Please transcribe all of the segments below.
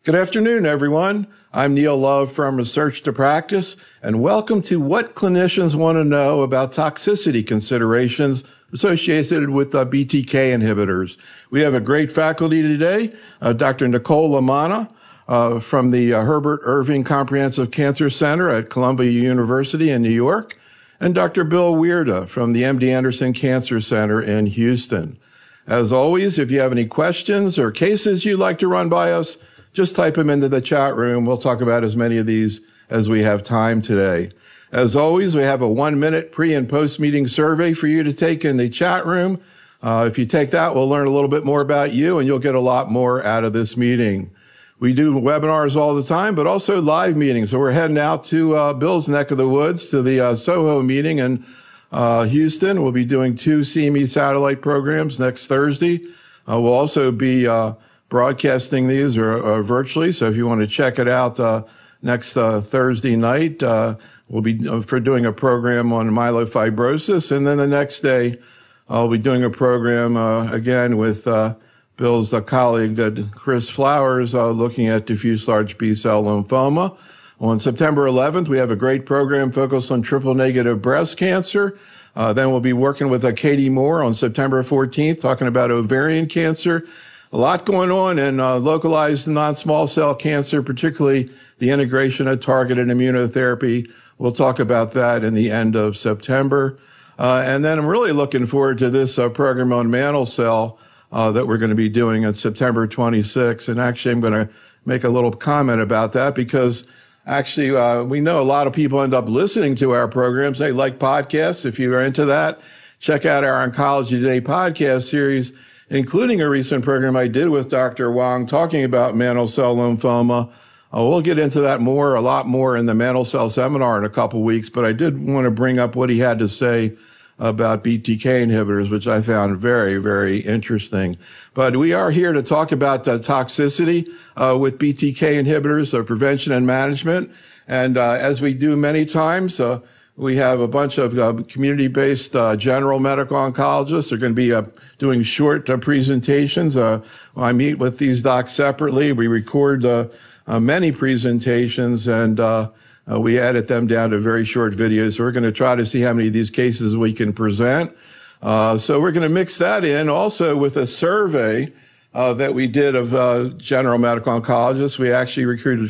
Good afternoon, everyone. I'm Neil Love from Research to Practice, and welcome to What Clinicians Want to Know About Toxicity Considerations Associated with BTK Inhibitors. We have a great faculty today, Dr. Nicole Lamanna from the Herbert Irving Comprehensive Cancer Center at Columbia University in New York, and Dr. Bill Weirda from the MD Anderson Cancer Center in Houston. As always, if you have any questions or cases you'd like to run by us, just type them into the chat room. We'll talk about as many of these as we have time today. As always, we have a 1-minute pre- and post-meeting survey for you to take in the chat room. If you take that, we'll learn a little bit more about you, and you'll get a lot more out of this meeting. We do webinars all the time, but also live meetings. So we're heading out to Bill's neck of the woods to the Soho meeting in Houston. We'll be doing 2 CME satellite programs next Thursday. We'll also be broadcasting these or virtually. So if you want to check it out next Thursday night, we'll be for doing a program on myelofibrosis. And then the next day, I'll be doing a program again with Bill's colleague, Chris Flowers, looking at diffuse large B-cell lymphoma. On September 11th, we have a great program focused on triple-negative breast cancer. Then we'll be working with Katie Moore on September 14th, talking about ovarian cancer. A lot going on in localized non-small cell cancer, particularly the integration of targeted immunotherapy. We'll talk about that in the end of September. And then I'm really looking forward to this program on mantle cell that we're going to be doing on September 26th. And actually, I'm going to make a little comment about that because actually we know a lot of people end up listening to our programs. They like podcasts. If you are into that, check out our Oncology Today podcast series, including a recent program I did with Dr. Wang talking about mantle cell lymphoma. We'll get into that a lot more in the mantle cell seminar in a couple weeks, but I did want to bring up what he had to say about BTK inhibitors, which I found very, very interesting. But we are here to talk about toxicity with BTK inhibitors, so prevention and management. And as we do many times, we have a bunch of community-based general medical oncologists. They're going to be doing short presentations. I meet with these docs separately. We record many presentations, and we edit them down to very short videos. So we're going to try to see how many of these cases we can present. So we're going to mix that in also with a survey that we did of general medical oncologists. We actually recruited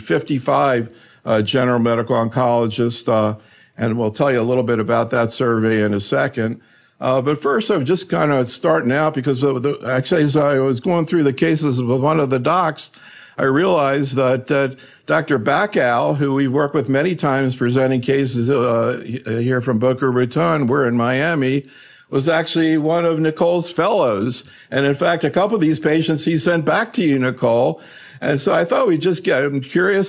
55 general medical oncologists, and we'll tell you a little bit about that survey in a second. But first, I'm just kind of starting out because actually, as I was going through the cases with one of the docs, I realized that Dr. Bacow, who we've worked with many times presenting cases here from Boca Raton, we're in Miami, was actually one of Nicole's fellows. And in fact, a couple of these patients he sent back to you, Nicole. And so I thought we'd just I'm curious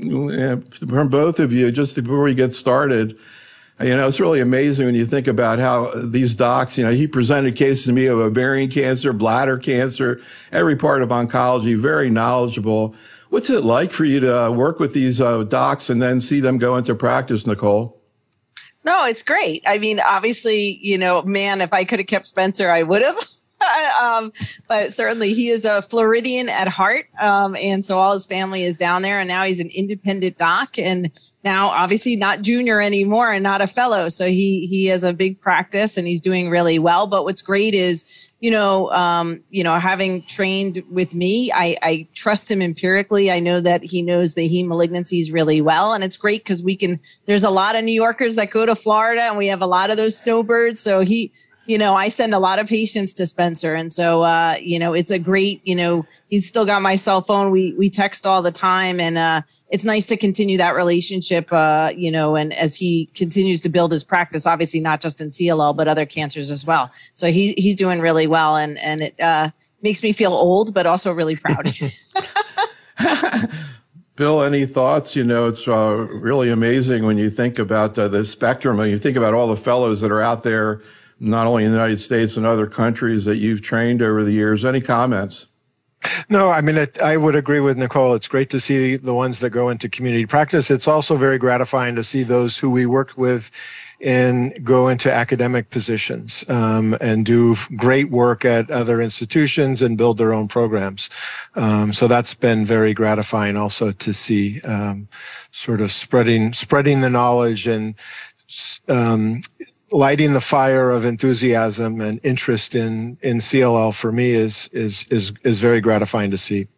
from both of you, just before we get started. You know, it's really amazing when you think about how these docs, he presented cases to me of ovarian cancer, bladder cancer, every part of oncology, very knowledgeable. What's it like for you to work with these docs and then see them go into practice, Nicole? No, it's great. I mean, obviously, man, if I could have kept Spencer, I would have. But certainly he is a Floridian at heart. And so all his family is down there, and now he's an independent doc, and now obviously not junior anymore and not a fellow. So he has a big practice and he's doing really well. But what's great is, having trained with me, I trust him empirically. I know that he knows the heme malignancies really well. And it's great because there's a lot of New Yorkers that go to Florida, and we have a lot of those snowbirds. So I send a lot of patients to Spencer. And so, it's a great, he's still got my cell phone. We text all the time, and it's nice to continue that relationship, and as he continues to build his practice, obviously not just in CLL, but other cancers as well. So he's doing really well, and it makes me feel old, but also really proud. Bill, any thoughts? It's really amazing when you think about the spectrum, and you think about all the fellows that are out there, not only in the United States and other countries that you've trained over the years. Any comments? No, I mean, I would agree with Nicole. It's great to see the ones that go into community practice. It's also very gratifying to see those who we worked with and go into academic positions and do great work at other institutions and build their own programs. So that's been very gratifying also to see sort of spreading the knowledge and lighting the fire of enthusiasm and interest in CLL for me is very gratifying to see.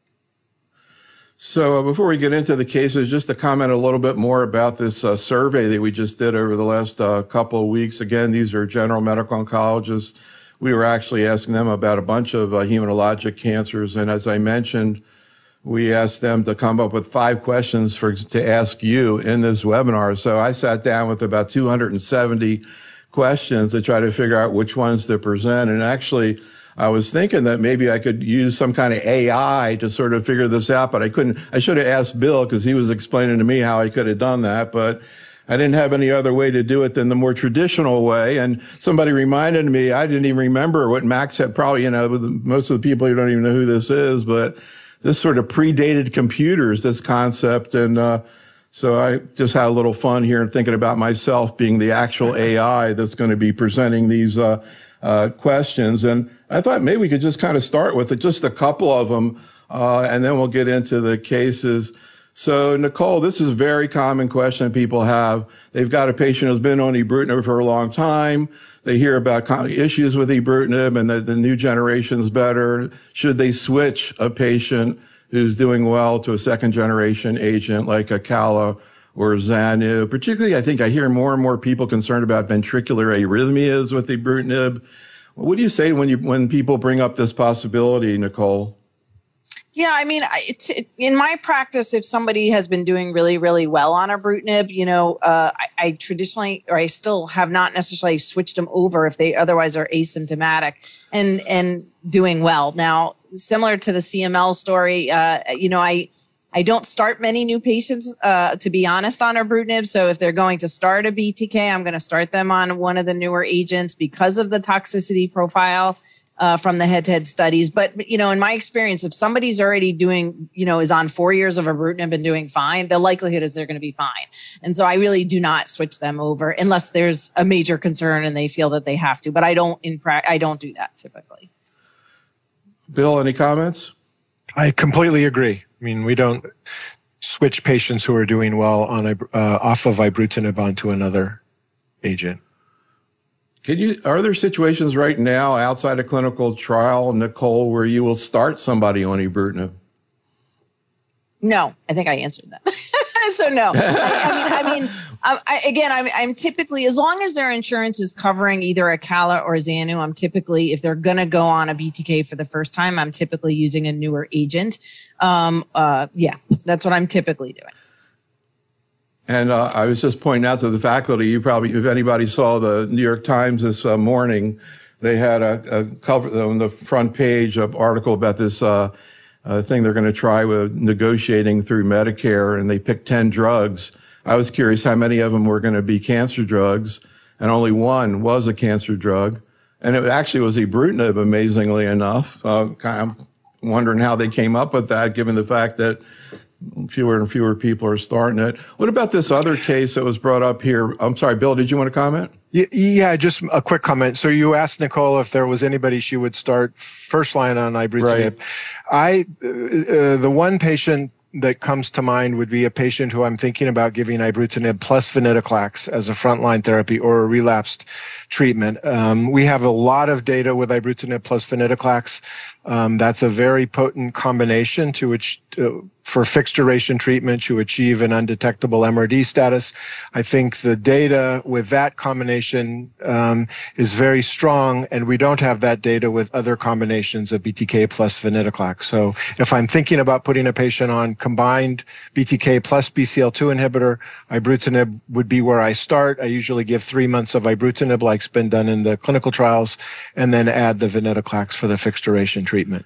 So before we get into the cases, just to comment a little bit more about this survey that we just did over the last couple of weeks. Again, these are general medical oncologists. We were actually asking them about a bunch of hematologic cancers. And as I mentioned, we asked them to come up with 5 questions to ask you in this webinar. So I sat down with about 270 questions to try to figure out which ones to present. And actually, I was thinking that maybe I could use some kind of AI to sort of figure this out, but I couldn't. I should have asked Bill because he was explaining to me how I could have done that, but I didn't have any other way to do it than the more traditional way. And somebody reminded me, I didn't even remember what Max said. Probably, most of the people here don't even know who this is, but this sort of predated computers, this concept. And so I just had a little fun here and thinking about myself being the actual AI that's going to be presenting these questions. And I thought maybe we could just kind of start with just a couple of them, and then we'll get into the cases. So, Nicole, this is a very common question people have. They've got a patient who's been on ibrutinib for a long time. They hear about issues with ibrutinib and that the new generation's better. Should they switch a patient who's doing well to a second-generation agent like Acala or Zanu? Particularly, I think I hear more and more people concerned about ventricular arrhythmias with ibrutinib. What do you say when people bring up this possibility, Nicole? Yeah, I mean, in my practice, if somebody has been doing really, really well on ibrutinib, I traditionally, or I still have not necessarily switched them over if they otherwise are asymptomatic and doing well. Now, similar to the CML story, I don't start many new patients, to be honest, on ibrutinib. So if they're going to start a BTK, I'm going to start them on one of the newer agents because of the toxicity profile from the head-to-head studies. But, in my experience, if somebody's already doing, is on 4 years of ibrutinib and doing fine, the likelihood is they're going to be fine. And so I really do not switch them over unless there's a major concern and they feel that they have to. But I don't do that typically. Bill, any comments? I completely agree. I mean, we don't switch patients who are doing well on off of ibrutinib onto another agent. Are there situations right now outside a clinical trial, Nicole, where you will start somebody on ibrutinib? No, I think I answered that. So no, I'm typically, as long as their insurance is covering either Acala or Zanu, I'm typically, if they're going to go on a BTK for the first time, I'm typically using a newer agent. That's what I'm typically doing. And I was just pointing out to the faculty, you probably, if anybody saw the New York Times this morning, they had a cover on the front page of article about this thing they're going to try with negotiating through Medicare, and they picked 10 drugs. I was curious how many of them were going to be cancer drugs, and only one was a cancer drug. And it actually was ibrutinib, amazingly enough. Kind of wondering how they came up with that, given the fact that fewer and fewer people are starting it. What about this other case that was brought up here? I'm sorry, Bill, did you want to comment? Yeah, just a quick comment. So you asked Nicole if there was anybody she would start first line on ibrutinib. Right. The one patient that comes to mind would be a patient who I'm thinking about giving ibrutinib plus venetoclax as a frontline therapy or a relapsed treatment. We have a lot of data with ibrutinib plus venetoclax. That's a very potent combination for fixed duration treatment to achieve an undetectable MRD status. I think the data with that combination is very strong, and we don't have that data with other combinations of BTK plus venetoclax. So if I'm thinking about putting a patient on combined BTK plus BCL2 inhibitor, ibrutinib would be where I start. I usually give 3 months of ibrutinib, like's been done in the clinical trials, and then add the venetoclax for the fixed duration treatment.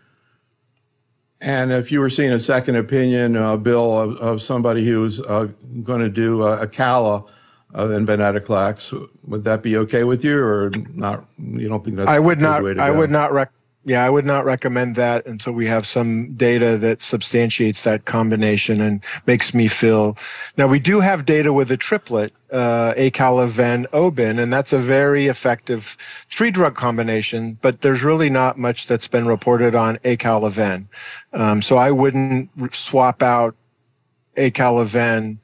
And if you were seeing a second opinion, Bill, of somebody who's going to do Acala and venetoclax, would that be okay with you, or not? You don't think that's I would a good way to go? I would not recommend that until we have some data that substantiates that combination and makes me feel. Now, we do have data with a triplet acalabine-obin, and that's a very effective 3-drug combination, but there's really not much that's been reported on acalabine. So I wouldn't swap out acalabine.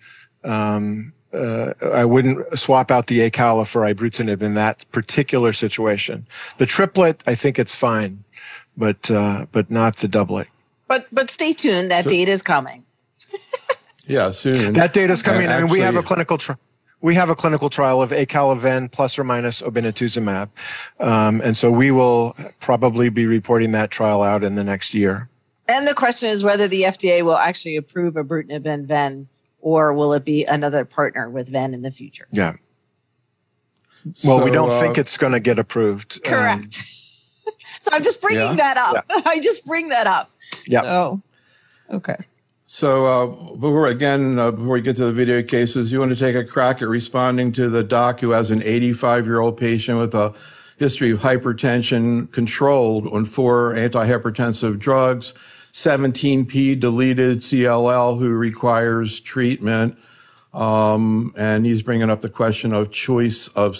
I wouldn't swap out the acala for ibrutinib in that particular situation. The triplet, I think it's fine, but not the doublet. But stay tuned. That data is coming. Yeah, soon. That data is coming, and we have a clinical trial. We have a clinical trial of acalabine plus or minus obinutuzumab, and so we will probably be reporting that trial out in the next year. And the question is whether the FDA will actually approve ibrutinib and ven, or will it be another partner with ven in the future? Yeah. Well, we don't think it's going to get approved. Correct. So I'm just bringing that up. Yeah. I just bring that up. Yeah. So, okay. So before we get to the video cases, you want to take a crack at responding to the doc who has an 85-year-old patient with a history of hypertension controlled on 4 antihypertensive drugs, 17p deleted CLL who requires treatment, and he's bringing up the question of choice of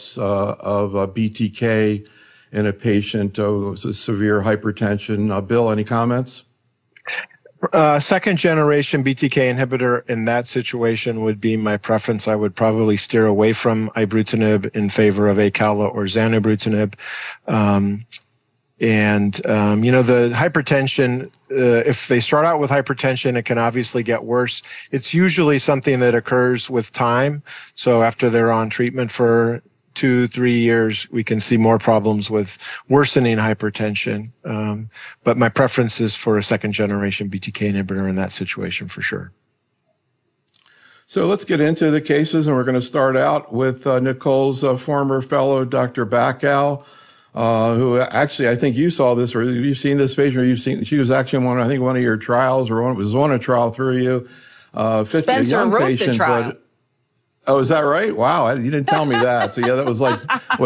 BTK in a patient with severe hypertension. Bill, any comments? Second generation BTK inhibitor in that situation would be my preference. I would probably steer away from ibrutinib in favor of acala or zanubrutinib. The hypertension, if they start out with hypertension, it can obviously get worse. It's usually something that occurs with time. So after they're on treatment for 2-3 years, we can see more problems with worsening hypertension. But my preference is for a second generation BTK inhibitor in that situation for sure. So let's get into the cases, and we're going to start out with Nicole's former fellow, Dr. Bacow, who actually, I think you saw this, or you've seen this patient, or she was actually one of your trials, or was on a trial through you. Spencer wrote patient, the trial. Oh, is that right? Wow, you didn't tell me that. So yeah, that was like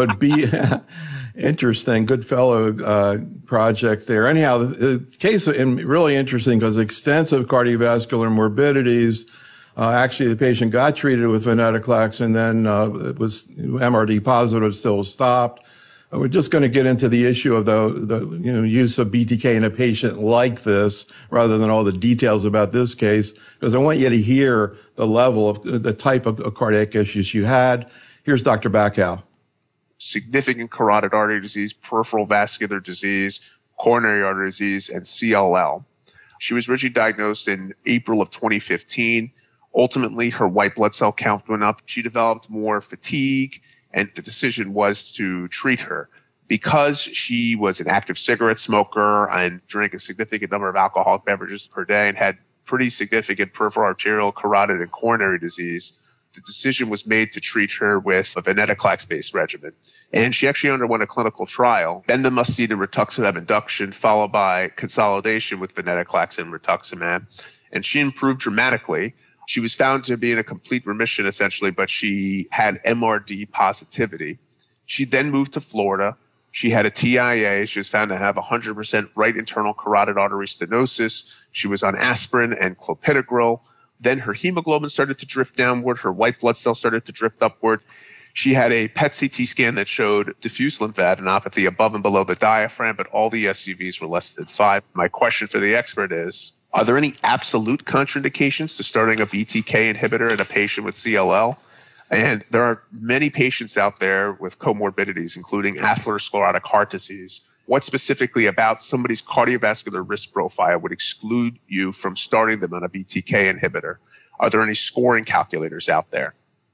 interesting. Good fellow project there. Anyhow, the case is really interesting because extensive cardiovascular morbidities. Actually, the patient got treated with venetoclax, and then it was MRD positive, still stopped. We're just going to get into the issue of the use of BTK in a patient like this, rather than all the details about this case, because I want you to hear the level of the type of cardiac issues you had. Here's Dr. Bacow. Significant carotid artery disease, peripheral vascular disease, coronary artery disease, and CLL. She was originally diagnosed in April of 2015. Ultimately, her white blood cell count went up. She developed more fatigue, and the decision was to treat her. Because she was an active cigarette smoker and drank a significant number of alcoholic beverages per day and had pretty significant peripheral arterial, carotid, and coronary disease, the decision was made to treat her with a venetoclax-based regimen. And she actually underwent a clinical trial, bendamustine and rituximab induction, followed by consolidation with venetoclax and rituximab. And she improved dramatically. She was found to be in a complete remission, essentially, but she had MRD positivity. She then moved to Florida. She had a TIA. She was found to have 100% right internal carotid artery stenosis. She was on aspirin and clopidogrel. Then her hemoglobin started to drift downward. Her white blood cells started to drift upward. She had a PET CT scan that showed diffuse lymphadenopathy above and below the diaphragm, but all the SUVs were less than 5. My question for the expert is, are there any absolute contraindications to starting a BTK inhibitor in a patient with CLL? And there are many patients out there with comorbidities, including atherosclerotic heart disease. What specifically about somebody's cardiovascular risk profile would exclude you from starting them on a BTK inhibitor? Are there any scoring calculators out there?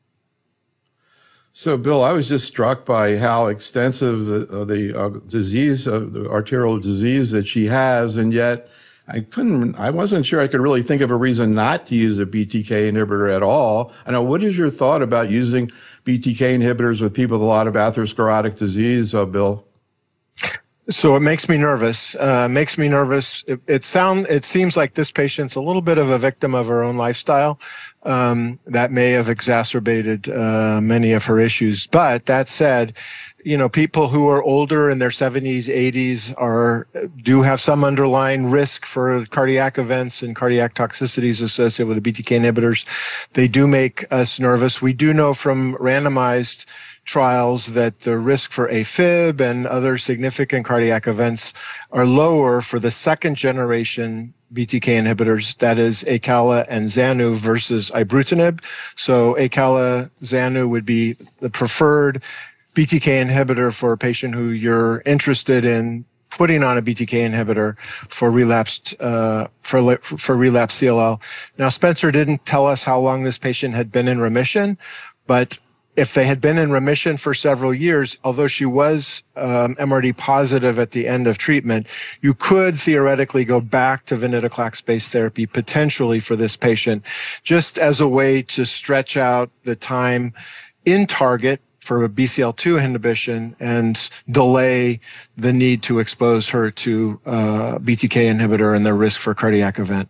So, Bill, I was just struck by how extensive the disease, the arterial disease that she has, and yet I wasn't sure I could really think of a reason not to use a BTK inhibitor at all. I know, what is your thought about using BTK inhibitors with people with a lot of atherosclerotic disease, Bill? So it makes me nervous. It seems like this patient's a little bit of a victim of her own lifestyle. That may have exacerbated many of her issues. But that said, people who are older in their 70s, 80s do have some underlying risk for cardiac events and cardiac toxicities associated with the BTK inhibitors. They do make us nervous. We do know from randomized trials that the risk for AFib and other significant cardiac events are lower for the second generation BTK inhibitors, that is Acala and Xanu versus ibrutinib. So Acala, Xanu would be the preferred BTK inhibitor for a patient who you're interested in putting on a BTK inhibitor for relapsed for relapsed CLL. Now, Spencer didn't tell us how long this patient had been in remission, but if they had been in remission for several years, although she was MRD positive at the end of treatment, you could theoretically go back to venetoclax-based therapy potentially for this patient, just as a way to stretch out the time in target for a BCL2 inhibition and delay the need to expose her to BTK inhibitor and the risk for cardiac event.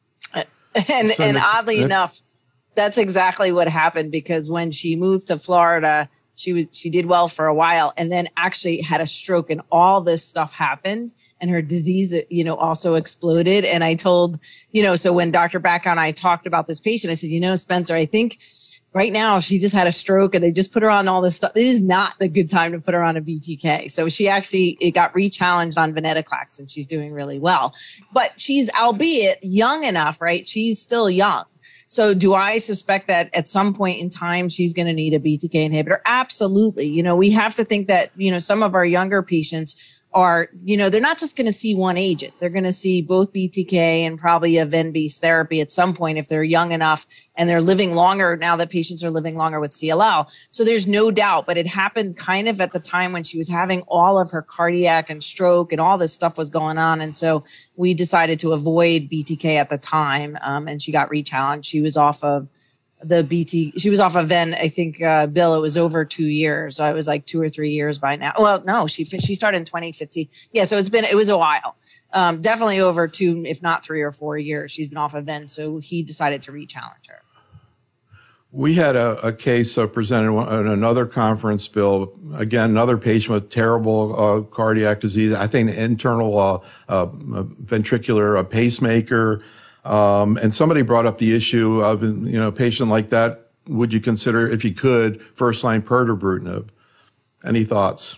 And oddly enough, that's exactly what happened, because when she moved to Florida, she did well for a while and then actually had a stroke, and all this stuff happened and her disease, also exploded. And I told, so when Dr. Baca and I talked about this patient, I said, Spencer, I think right now she just had a stroke and they just put her on all this stuff. It is not the good time to put her on a BTK. So it got re-challenged on venetoclax and she's doing really well. But she's, albeit young enough, right? She's still young. So do I suspect that at some point in time, she's going to need a BTK inhibitor? Absolutely. We have to think that, some of our younger patients are, they're not just going to see one agent. They're going to see both BTK and probably a ven-based therapy at some point if they're young enough and they're living longer now that patients are living longer with CLL. So there's no doubt, but it happened kind of at the time when she was having all of her cardiac and stroke and all this stuff was going on. And so we decided to avoid BTK at the time. And she got re-challenged. She was off of she was off of Ven, I think, Bill, it was over 2 years. So it was like 2 or 3 years by now. Well, no, she started in 2015. Yeah. So it was a while. Definitely over 2, if not 3 or 4 years. She's been off of Ven. So he decided to re-challenge her. We had a case presented at another conference, Bill. Again, another patient with terrible cardiac disease. I think internal ventricular pacemaker. And somebody brought up the issue of, a patient like that, would you consider, if you could, first-line pirtobrutinib? Any thoughts?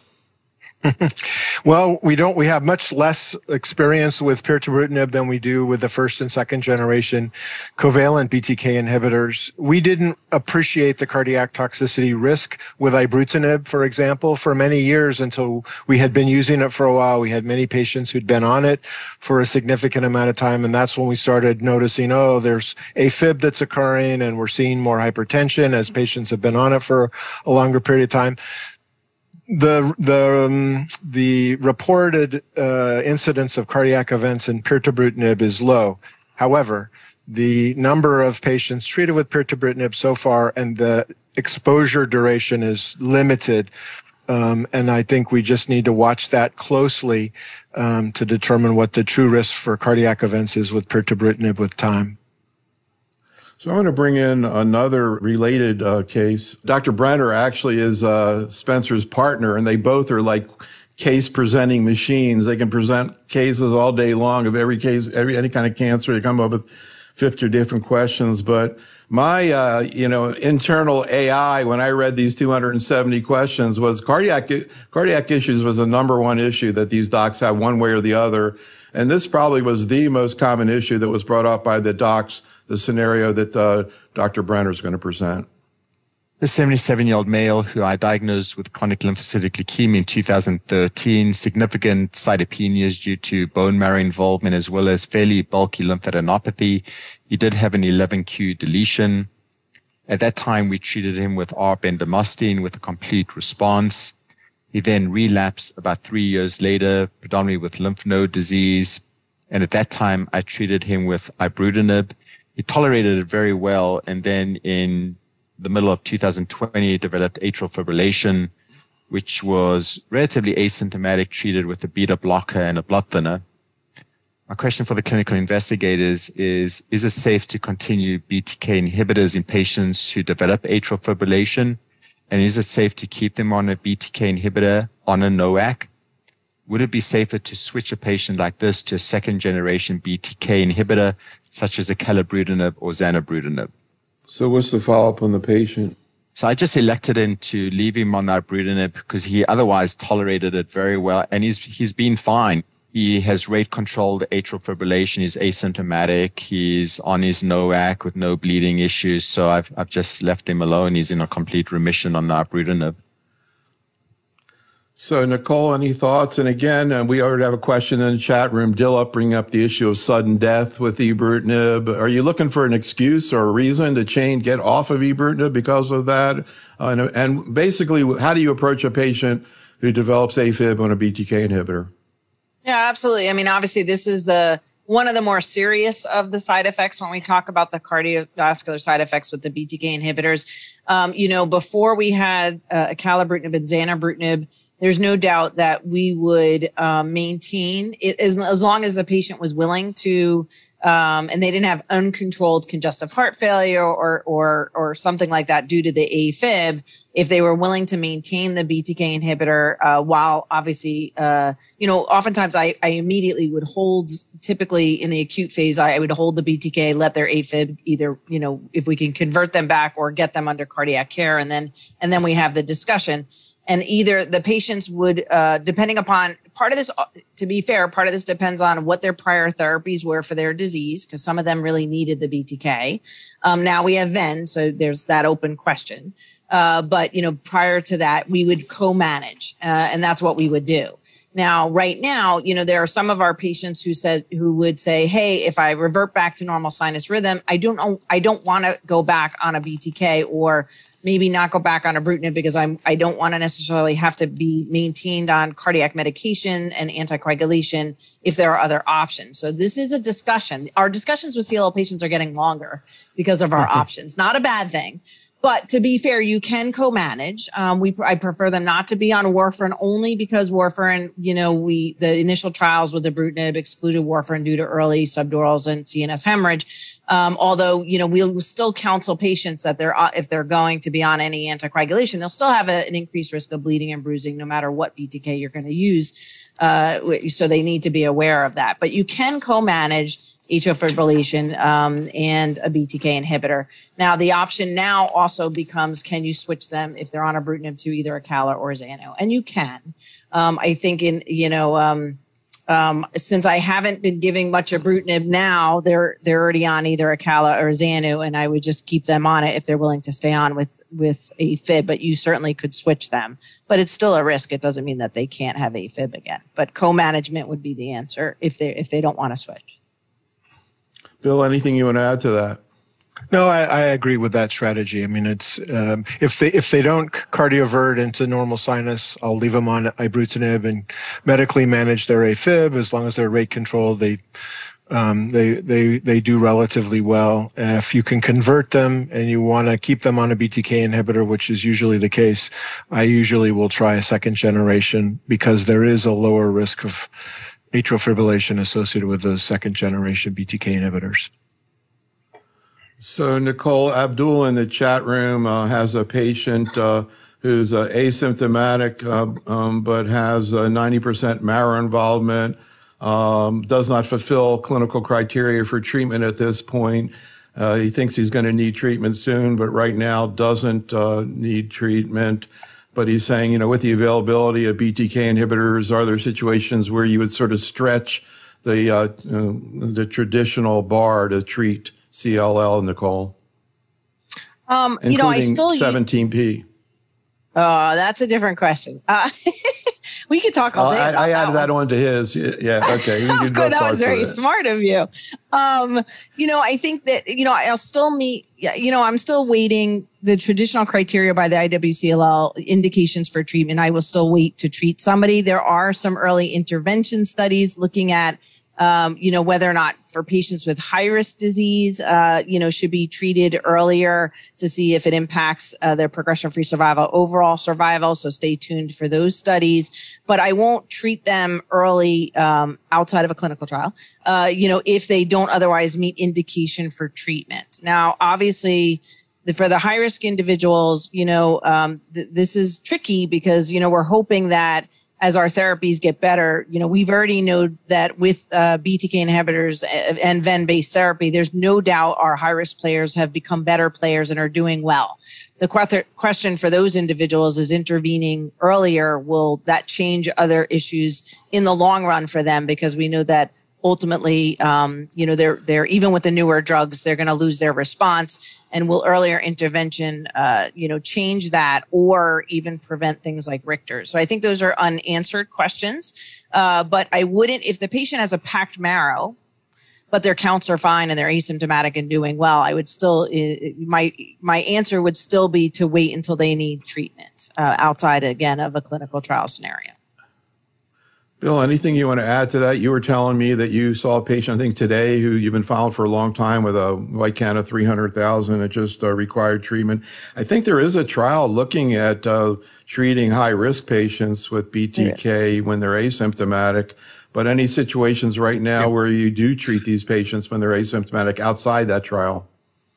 Well, we have much less experience with pirtobrutinib than we do with the first and second generation covalent BTK inhibitors. We didn't appreciate the cardiac toxicity risk with ibrutinib, for example, for many years until we had been using it for a while. We had many patients who'd been on it for a significant amount of time, and that's when we started noticing, there's AFib that's occurring, and we're seeing more hypertension as patients have been on it for a longer period of time. The reported incidence of cardiac events in pirtobrutinib is low. However, the number of patients treated with pirtobrutinib so far and the exposure duration is limited. And I think we just need to watch that closely to determine what the true risk for cardiac events is with pirtobrutinib with time. So I'm going to bring in another related case. Dr. Brenner actually is Spencer's partner, and they both are like case presenting machines. They can present cases all day long of every case, any kind of cancer. They come up with 50 different questions. But my, internal AI, when I read these 270 questions, was cardiac issues was the number one issue that these docs have one way or the other. And this probably was the most common issue that was brought up by the docs, the scenario that Dr. Brenner is going to present. The 77-year-old male who I diagnosed with chronic lymphocytic leukemia in 2013, significant cytopenias due to bone marrow involvement, as well as fairly bulky lymphadenopathy. He did have an 11q deletion. At that time, we treated him with bendamustine with a complete response. He then relapsed about 3 years later, predominantly with lymph node disease. And at that time, I treated him with ibrutinib. He tolerated it very well. And then in the middle of 2020, he developed atrial fibrillation, which was relatively asymptomatic, treated with a beta blocker and a blood thinner. My question for the clinical investigators is it safe to continue BTK inhibitors in patients who develop atrial fibrillation? And is it safe to keep them on a BTK inhibitor on a NOAC? Would it be safer to switch a patient like this to a second-generation BTK inhibitor, such as acalabrutinib or zanubrutinib? So what's the follow-up on the patient? So I just elected him to leave him on ibrutinib because he otherwise tolerated it very well, and he's been fine. He has rate-controlled atrial fibrillation. He's asymptomatic. He's on his NOAC with no bleeding issues. So I've just left him alone. He's in a complete remission on ibrutinib. So, Nicole, any thoughts? And again, we already have a question in the chat room. Dilip bringing up the issue of sudden death with ibrutinib. Are you looking for an excuse or a reason to get off of ibrutinib because of that? And basically, how do you approach a patient who develops AFib on a BTK inhibitor? Yeah, absolutely. I mean, obviously, this is one of the more serious of the side effects when we talk about the cardiovascular side effects with the BTK inhibitors. Before we had acalabrutinib and zanubrutinib, there's no doubt that we would maintain it as long as the patient was willing to, and they didn't have uncontrolled congestive heart failure or something like that due to the AFib. If they were willing to maintain the BTK inhibitor, while obviously, oftentimes I immediately would hold. Typically in the acute phase, I would hold the BTK, let their AFib either, if we can convert them back or get them under cardiac care, and then we have the discussion. And either the patients would, depending upon part of this, to be fair, part of this depends on what their prior therapies were for their disease, because some of them really needed the BTK. Now we have VEN, so there's that open question. But prior to that, we would co-manage, and that's what we would do. Now, right now, there are some of our patients who would say, hey, if I revert back to normal sinus rhythm, I don't want to go back on a BTK, or maybe not go back on ibrutinib because I don't want to necessarily have to be maintained on cardiac medication and anticoagulation if there are other options. So this is a discussion. Our discussions with CLL patients are getting longer because of our options. Not a bad thing. But to be fair, you can co-manage. I prefer them not to be on warfarin only because warfarin, the initial trials with ibrutinib excluded warfarin due to early subdurals and CNS hemorrhage. Although, we'll still counsel patients that if they're going to be on any anticoagulation, they'll still have an increased risk of bleeding and bruising no matter what BTK you're going to use. So they need to be aware of that. But you can co-manage atrial fibrillation and a BTK inhibitor. Now, the option now also becomes, can you switch them if they're on ibrutinib to either acala or zanu? And you can. I think since I haven't been giving much ibrutinib now, they're already on either acala or zanu, and I would just keep them on it if they're willing to stay on with AFib. But you certainly could switch them. But it's still a risk. It doesn't mean that they can't have AFib again. But co-management would be the answer if they don't want to switch. Bill, anything you want to add to that? No, I agree with that strategy. I mean, it's if they don't cardiovert into normal sinus, I'll leave them on ibrutinib and medically manage their AFib as long as they're rate controlled. They do relatively well. If you can convert them and you want to keep them on a BTK inhibitor, which is usually the case, I usually will try a second generation because there is a lower risk of atrial fibrillation associated with the second generation BTK inhibitors. So Nicole, Abdul in the chat room has a patient who's asymptomatic but has 90% marrow involvement, does not fulfill clinical criteria for treatment at this point. He thinks he's going to need treatment soon, but right now doesn't need treatment. But he's saying, with the availability of BTK inhibitors, are there situations where you would sort of stretch the traditional bar to treat CLL, Nicole? Including I still 17P. Oh, that's a different question. We could talk all day. I added that on to his. Yeah, okay. That was very smart of you. I think that, I'll still meet, I'm still waiting the traditional criteria by the IWCLL indications for treatment. I will still wait to treat somebody. There are some early intervention studies looking at, whether or not for patients with high-risk disease, should be treated earlier to see if it impacts their progression-free survival, overall survival. So stay tuned for those studies. But I won't treat them early outside of a clinical trial, if they don't otherwise meet indication for treatment. Now, obviously, For the high risk individuals, this is tricky because, we're hoping that as our therapies get better, we've already known that with BTK inhibitors and ven-based therapy, there's no doubt our high-risk players have become better players and are doing well. The question for those individuals is intervening earlier. Will that change other issues in the long run for them? Because we know that ultimately, they're even with the newer drugs, they're going to lose their response. And will earlier intervention, change that or even prevent things like Richter's? So I think those are unanswered questions. But I wouldn't, if the patient has a packed marrow, but their counts are fine and they're asymptomatic and doing well, I would still, my answer would still be to wait until they need treatment outside, again, of a clinical trial scenario. Bill, anything you want to add to that? You were telling me that you saw a patient, I think today, who you've been following for a long time with a white count of 300,000 and just required treatment. I think there is a trial looking at treating high-risk patients with BTK when they're asymptomatic. But any situations right now where you do treat these patients when they're asymptomatic outside that trial?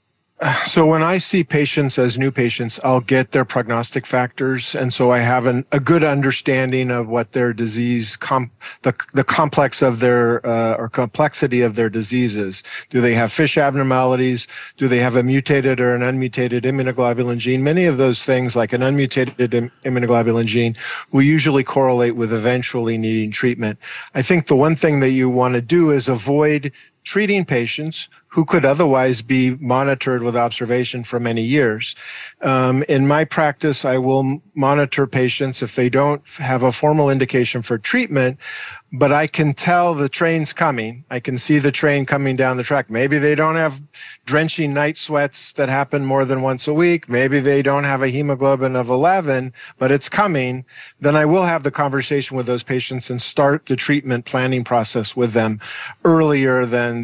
So when I see patients as new patients, I'll get their prognostic factors. And so I have a good understanding of what their disease, the complex of their, or complexity of their disease is. Do they have FISH abnormalities? Do they have a mutated or an unmutated immunoglobulin gene? Many of those things, like an unmutated immunoglobulin gene, will usually correlate with eventually needing treatment. I think the one thing that you want to do is avoid treating patients who could otherwise be monitored with observation for many years. In my practice, I will monitor patients if they don't have a formal indication for treatment, but I can tell the train's coming. I can see the train coming down the track. Maybe they don't have drenching night sweats that happen more than once a week. Maybe they don't have a hemoglobin of 11, but it's coming. Then I will have the conversation with those patients and start the treatment planning process with them earlier than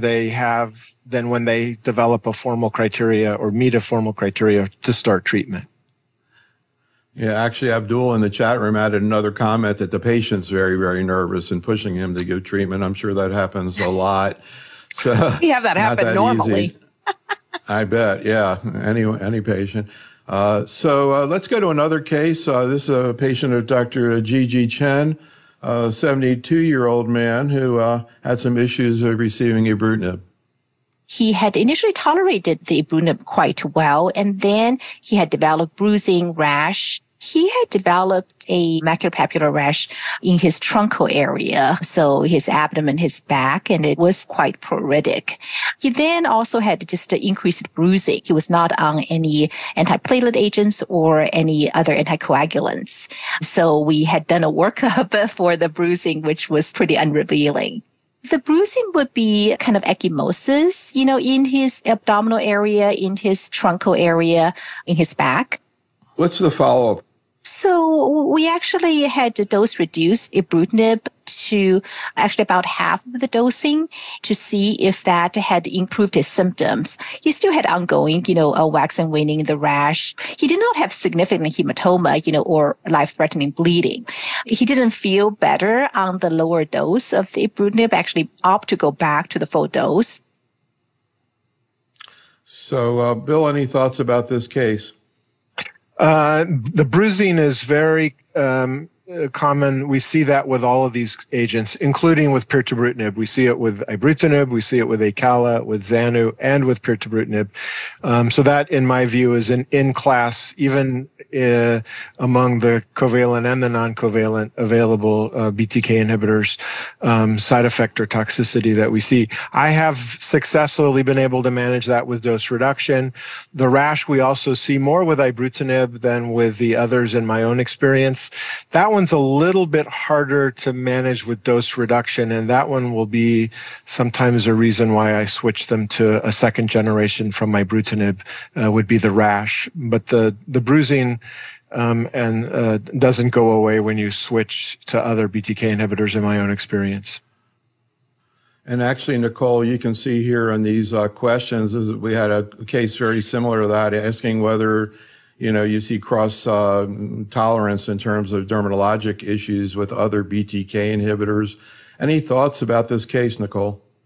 when they develop a formal criteria or meet a formal criteria to start treatment. Yeah, actually, Abdul in the chat room added another comment that the patient's very, very nervous and pushing him to give treatment. I'm sure that happens a lot. So we have that happen normally. I bet, yeah, any patient. So let's go to another case. This is a patient of Dr. Gigi Chen, a 72-year-old man who had some issues receiving ibrutinib. He had initially tolerated the ibrutinib quite well, and then he had developed bruising, rash. He had developed a maculopapular rash in his truncal area, so his abdomen, his back, and it was quite pruritic. He then also had just increased bruising. He was not on any antiplatelet agents or any other anticoagulants. So we had done a workup for the bruising, which was pretty unrevealing. The bruising would be kind of ecchymosis, in his abdominal area, in his truncal area, in his back. What's the follow-up? So we actually had to dose reduce ibrutinib to actually about half of the dosing to see if that had improved his symptoms. He still had ongoing, a wax and waning in the rash. He did not have significant hematoma, or life-threatening bleeding. He didn't feel better on the lower dose of the ibrutinib, actually opted to go back to the full dose. So, Bill, any thoughts about this case? The bruising is very common. We see that with all of these agents, including with pirtobrutinib. We see it with ibrutinib, we see it with Acala, with Xanu, and with pirtobrutinib. So that, in my view, is an in-class, even among the covalent and the non-covalent available BTK inhibitors, side effect or toxicity that we see. I have successfully been able to manage that with dose reduction. The rash we also see more with ibrutinib than with the others in my own experience. That one's a little bit harder to manage with dose reduction, and that one will be sometimes a reason why I switch them to a second generation from ibrutinib, would be the rash. But the bruising doesn't go away when you switch to other BTK inhibitors in my own experience. And actually, Nicole, you can see here on these questions, we had a case very similar to that, asking whether you see cross tolerance in terms of dermatologic issues with other BTK inhibitors. Any thoughts about this case, Nicole?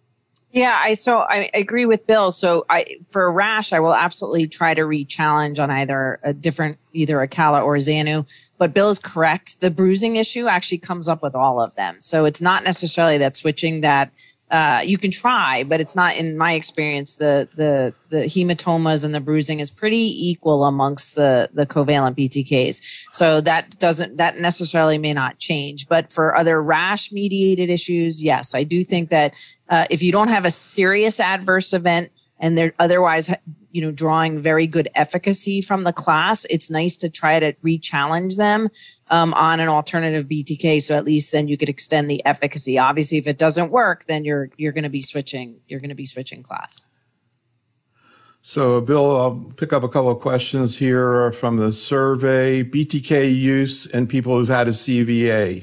Yeah, I agree with Bill. So for a rash, I will absolutely try to re-challenge on either Acala or Xanu. But Bill is correct. The bruising issue actually comes up with all of them. So it's not necessarily that switching that you can try, but it's not, in my experience, the hematomas and the bruising is pretty equal amongst the covalent BTKs. So that necessarily may not change. But for other rash mediated issues, yes, I do think that if you don't have a serious adverse event and they're otherwise, drawing very good efficacy from the class, it's nice to try to re-challenge them on an alternative BTK. So at least then you could extend the efficacy. Obviously, if it doesn't work, then you're going to be switching. You're going to be switching class. So, Bill, I'll pick up a couple of questions here from the survey. BTK use in people who've had a CVA.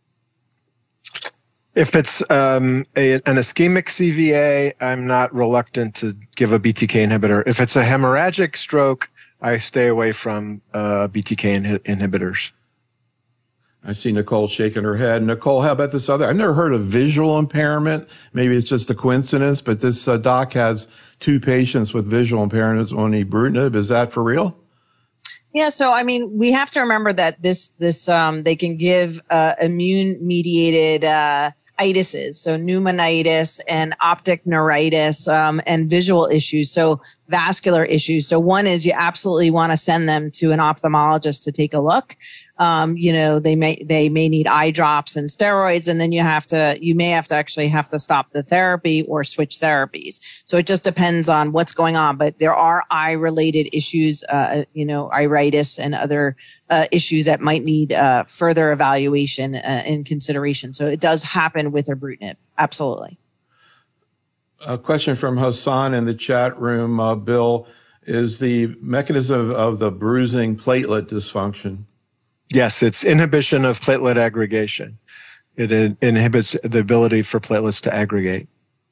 If it's an ischemic CVA, I'm not reluctant to give a BTK inhibitor. If it's a hemorrhagic stroke, I stay away from BTK inhibitors. I see Nicole shaking her head. Nicole, how about this other? I've never heard of visual impairment. Maybe it's just a coincidence, but this doc has 2 patients with visual impairments on ibrutinib. Is that for real? Yeah, so we have to remember that this they can give immune mediated itises, so pneumonitis and optic neuritis and visual issues, so vascular issues. So one is you absolutely want to send them to an ophthalmologist to take a look. They may need eye drops and steroids, and then you may have to stop the therapy or switch therapies. So it just depends on what's going on. But there are eye related issues, iritis and other issues that might need further evaluation and consideration. So it does happen with ibrutinib. Absolutely. A question from Hassan in the chat room, Bill, is the mechanism of the bruising platelet dysfunction? Yes, it's inhibition of platelet aggregation. It inhibits the ability for platelets to aggregate.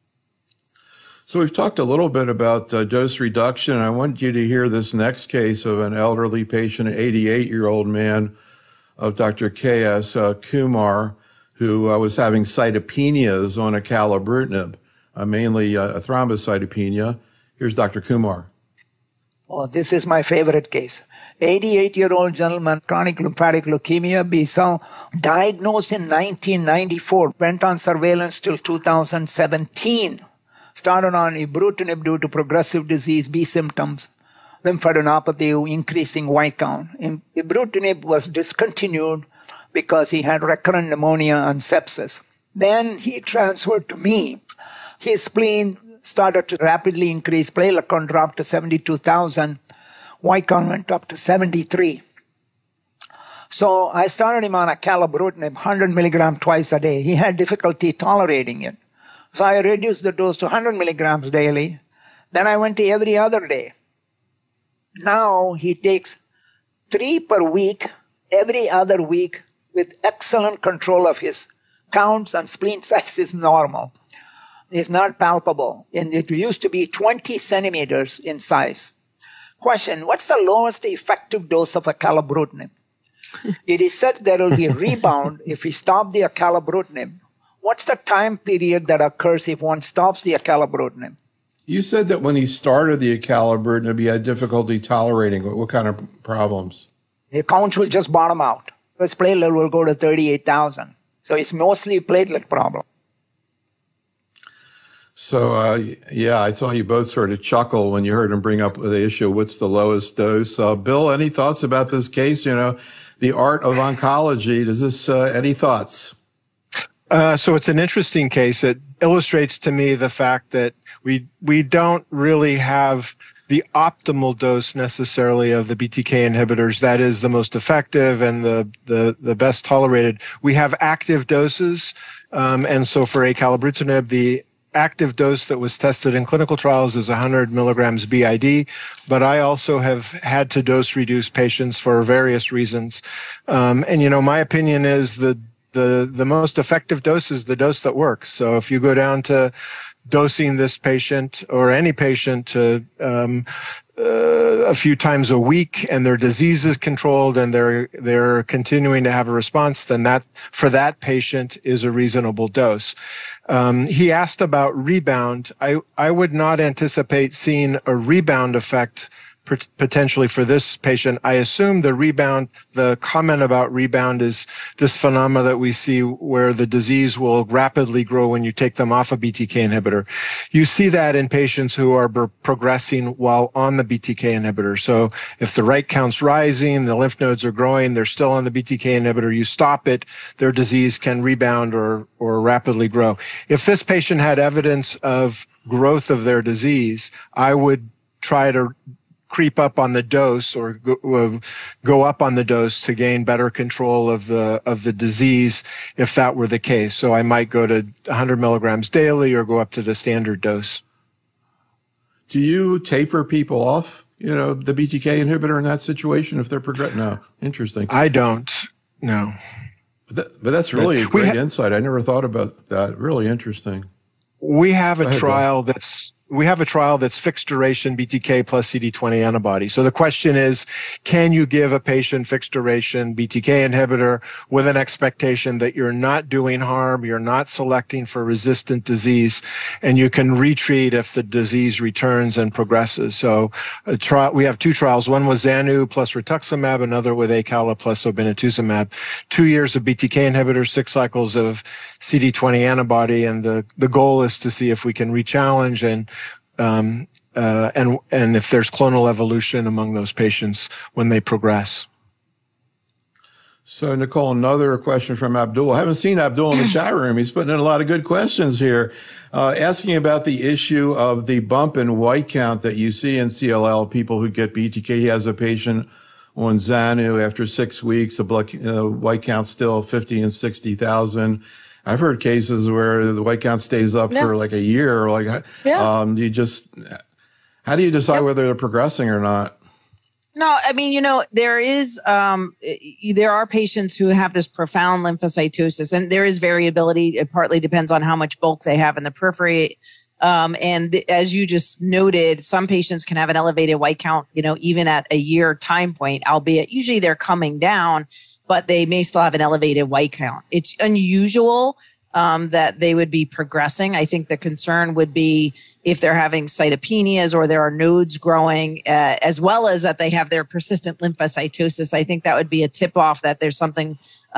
So we've talked a little bit about dose reduction. I want you to hear this next case of an elderly patient, an 88-year-old man of Dr. K.S. Kumar, who was having cytopenias on acalabrutinib, mainly a thrombocytopenia. Here's Dr. Kumar. Oh, this is my favorite case. 88-year-old gentleman, chronic lymphatic leukemia, B-cell, diagnosed in 1994, went on surveillance till 2017. Started on ibrutinib due to progressive disease, B symptoms, lymphadenopathy, increasing white count. Ibrutinib was discontinued because he had recurrent pneumonia and sepsis. Then he transferred to me. His spleen started to rapidly increase. Platelet count dropped to 72,000. White count went up to 73. So I started him on acalabrutinib, 100 milligram twice a day. He had difficulty tolerating it. So I reduced the dose to 100 milligrams daily. Then I went to every other day. Now he takes 3 per week, every other week, with excellent control of his counts, and spleen size is normal. It's not palpable. And it used to be 20 centimeters in size. Question, what's the lowest effective dose of acalabrutinib? It is said there will be a rebound if we stop the acalabrutinib. What's the time period that occurs if one stops the acalabrutinib? You said that when he started the acalabrutinib, he had difficulty tolerating it. What kind of problems? The counts will just bottom out. His platelet will go to 38,000. So it's mostly platelet problem. So, I saw you both sort of chuckle when you heard him bring up the issue, what's the lowest dose? Bill, any thoughts about this case? The art of oncology. Does this, any thoughts? So it's an interesting case. It illustrates to me the fact that we don't really have the optimal dose necessarily of the BTK inhibitors. That is the most effective and the best tolerated. We have active doses. And so for acalabrutinib, the active dose that was tested in clinical trials is 100 milligrams BID, but I also have had to dose reduce patients for various reasons. My opinion is the most effective dose is the dose that works. So if you go down to dosing this patient or any patient to a few times a week and their disease is controlled and they're continuing to have a response, then that for that patient is a reasonable dose. He asked about rebound. I would not anticipate seeing a rebound effect potentially for this patient. I assume the comment about rebound is this phenomena that we see where the disease will rapidly grow when you take them off a BTK inhibitor. You see that in patients who are progressing while on the BTK inhibitor. So if the right count's rising, the lymph nodes are growing, they're still on the BTK inhibitor, you stop it, their disease can rebound or rapidly grow. If this patient had evidence of growth of their disease, I would try to creep up on the dose or go up on the dose to gain better control of the disease if that were the case. So I might go to 100 milligrams daily or go up to the standard dose. Do you taper people off, the BTK inhibitor in that situation if they're progressing? No. Interesting. I don't. No. But that's really a great insight. I never thought about that. Really interesting. We have a trial that's fixed duration BTK plus CD20 antibody. So the question is, can you give a patient fixed duration BTK inhibitor with an expectation that you're not doing harm, you're not selecting for resistant disease, and you can retreat if the disease returns and progresses? So we have two trials. One was Xanu plus rituximab, another with Acala plus obinutuzumab. 2 years of BTK inhibitor, 6 cycles of CD20 antibody, and the goal is to see if we can re-challenge and if there's clonal evolution among those patients when they progress. So, Nicole, another question from Abdul. I haven't seen Abdul in the chat room. He's putting in a lot of good questions here, asking about the issue of the bump in white count that you see in CLL, people who get BTK. He has a patient on Xanu after 6 weeks, the blood white count still 50 and 60,000. I've heard cases where the white count stays up for like a year. How do you decide whether they're progressing or not? No, I mean, there are patients who have this profound lymphocytosis, and there is variability. It partly depends on how much bulk they have in the periphery. And as you just noted, some patients can have an elevated white count, even at a year time point, albeit usually they're coming down, but they may still have an elevated white count. It's unusual that they would be progressing. I think the concern would be if they're having cytopenias or there are nodes growing, as well as that they have their persistent lymphocytosis. I think that would be a tip-off that there's something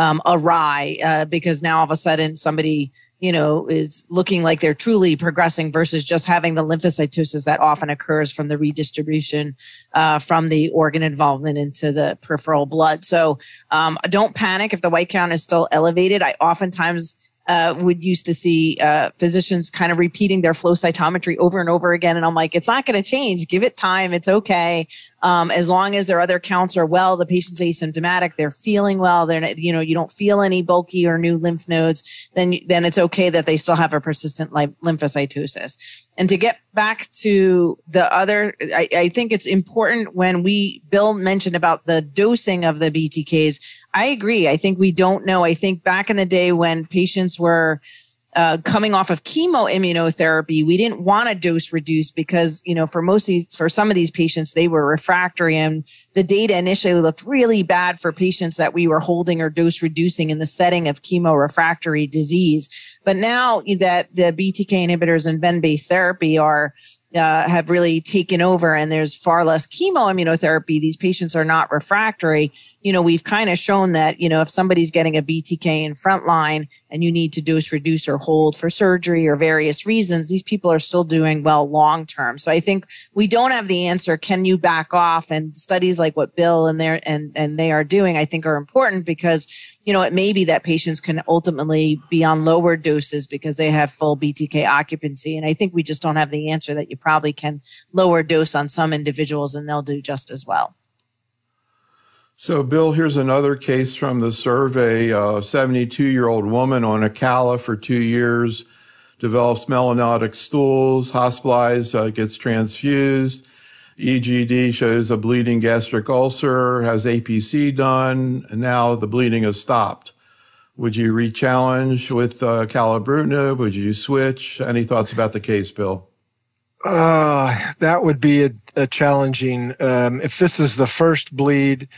awry, because now all of a sudden somebody is looking like they're truly progressing versus just having the lymphocytosis that often occurs from the redistribution from the organ involvement into the peripheral blood. So don't panic if the white count is still elevated. I oftentimes would used to see physicians kind of repeating their flow cytometry over and over again. And I'm like, it's not going to change. Give it time. It's okay. As long as their other counts are well, the patient's asymptomatic, they're feeling well, they're you don't feel any bulky or new lymph nodes, then it's okay that they still have a persistent lymphocytosis. And to get back to the other, I think it's important when Bill mentioned about the dosing of the BTKs. I agree. I think we don't know. I think back in the day when patients were coming off of chemoimmunotherapy, we didn't want to dose reduce because, for some of these patients, they were refractory, and the data initially looked really bad for patients that we were holding or dose reducing in the setting of chemo-refractory disease. But now that the BTK inhibitors and ven-based therapy have really taken over and there's far less chemoimmunotherapy, these patients are not refractory. We've kind of shown that, if somebody's getting a BTK in frontline and you need to dose reduce or hold for surgery or various reasons, these people are still doing well long term. So I think we don't have the answer. Can you back off? And studies like what Bill and they are doing, I think, are important because it may be that patients can ultimately be on lower doses because they have full BTK occupancy. And I think we just don't have the answer that you probably can lower dose on some individuals and they'll do just as well. So, Bill, here's another case from the survey. A 72-year-old woman on Acala for 2 years, develops melanotic stools, hospitalized, gets transfused. EGD shows a bleeding gastric ulcer, has APC done, and now the bleeding has stopped. Would you re-challenge with acalabrutinib? Would you switch? Any thoughts about the case, Bill? That would be a challenging. If this is the first bleed,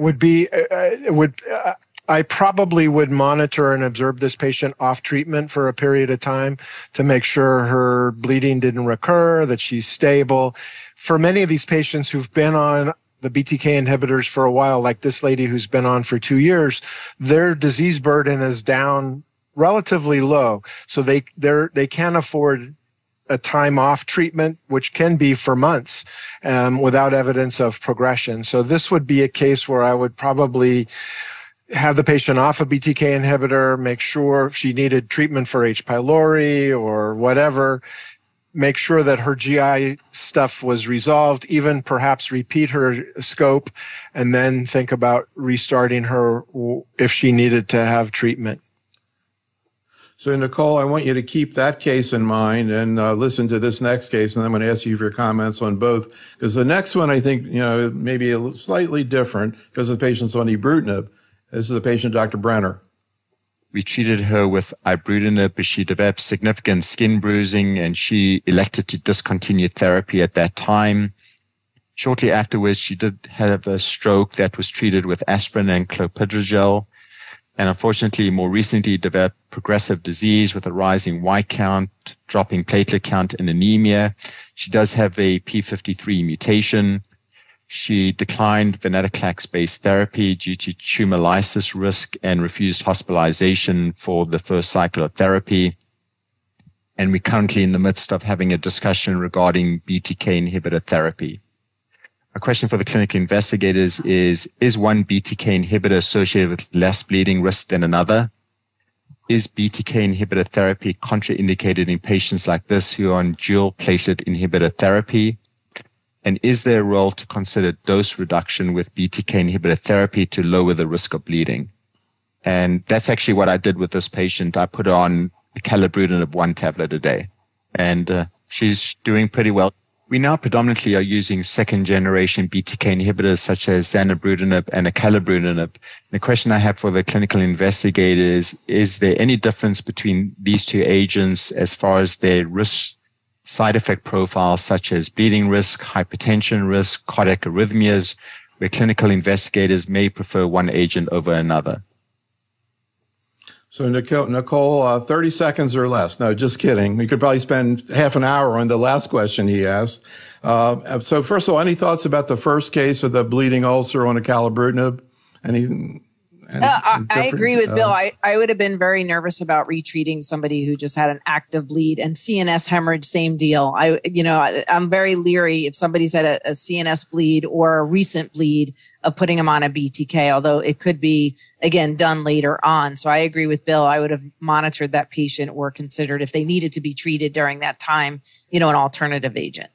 I probably would monitor and observe this patient off treatment for a period of time to make sure her bleeding didn't recur, that she's stable. For many of these patients who've been on the BTK inhibitors for a while, like this lady who's been on for 2 years, their disease burden is down relatively low. So they can afford a time off treatment, which can be for months, without evidence of progression. So this would be a case where I would probably have the patient off a BTK inhibitor, make sure if she needed treatment for H. pylori or whatever, make sure that her GI stuff was resolved, even perhaps repeat her scope, and then think about restarting her if she needed to have treatment. So, Nicole, I want you to keep that case in mind and listen to this next case, and I'm going to ask you for your comments on both, because the next one, I think, may be slightly different because the patient's on ibrutinib. This is the patient, Dr. Brenner. We treated her with ibrutinib, but she developed significant skin bruising, and she elected to discontinue therapy at that time. Shortly afterwards, she did have a stroke that was treated with aspirin and clopidogrel, and unfortunately, more recently developed progressive disease with a rising white count, dropping platelet count, and anemia. She does have a p53 mutation. She declined venetoclax-based therapy due to tumor lysis risk and refused hospitalization for the first cycle of therapy. And we're currently in the midst of having a discussion regarding BTK inhibitor therapy. A question for the clinical investigators is one BTK inhibitor associated with less bleeding risk than another? Is BTK inhibitor therapy contraindicated in patients like this who are on dual platelet inhibitor therapy? And is there a role to consider dose reduction with BTK inhibitor therapy to lower the risk of bleeding? And that's actually what I did with this patient. I put her on acalabrutinib 1 tablet a day, and she's doing pretty well. We now predominantly are using second-generation BTK inhibitors such as zanubrutinib and acalabrutinib. The question I have for the clinical investigators is there any difference between these two agents as far as their risk side effect profiles, such as bleeding risk, hypertension risk, cardiac arrhythmias, where clinical investigators may prefer one agent over another? So, Nicole, 30 seconds or less. No, just kidding. We could probably spend half an hour on the last question he asked. So, first of all, any thoughts about the first case of the bleeding ulcer on acalabrutinib? I agree with Bill. I would have been very nervous about retreating somebody who just had an active bleed, and CNS hemorrhage, same deal. I'm very leery if somebody's had a CNS bleed or a recent bleed of putting them on a BTK, although it could be, again, done later on. So I agree with Bill. I would have monitored that patient or considered if they needed to be treated during that time, an alternative agent.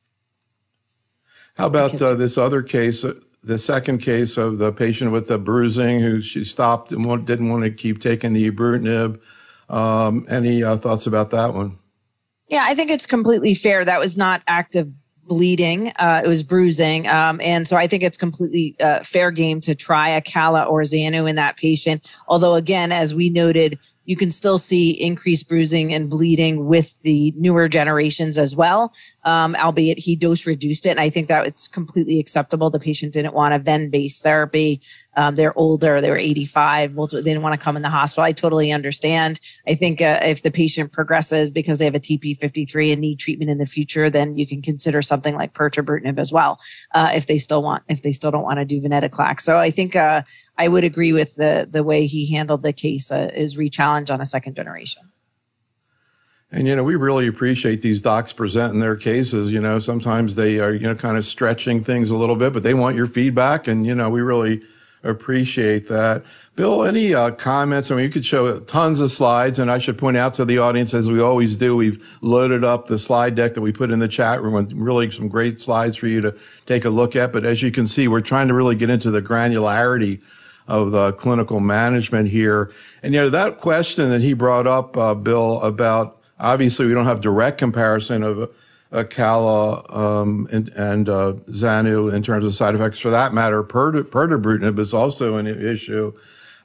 How about this other case? The second case of the patient with the bruising who she stopped and didn't want to keep taking the ibrutinib. Any thoughts about that one? Yeah, I think it's completely fair. That was not active bleeding. It was bruising. And so I think it's completely fair game to try acala or Xanu in that patient. Although, again, as we noted, you can still see increased bruising and bleeding with the newer generations as well, albeit he dose reduced it. And I think that it's completely acceptable. The patient didn't want a ven-based therapy. They're older. They were 85. They didn't want to come in the hospital. I totally understand. I think if the patient progresses because they have a TP53 and need treatment in the future, then you can consider something like pirtobrutinib as well, if they still don't want to do venetoclax. So I think I would agree with the way he handled the case is re-challenge on a second generation. And, we really appreciate these docs presenting their cases. Sometimes they are, kind of stretching things a little bit, but they want your feedback. And, we really appreciate that. Bill, any comments? I mean, you could show tons of slides, and I should point out to the audience, as we always do, we've loaded up the slide deck that we put in the chat room with really some great slides for you to take a look at. But as you can see, we're trying to really get into the granularity of the clinical management here. And, that question that he brought up, Bill, about obviously we don't have direct comparison of acala and Xanu in terms of side effects. For that matter, pirtobrutinib is also an issue.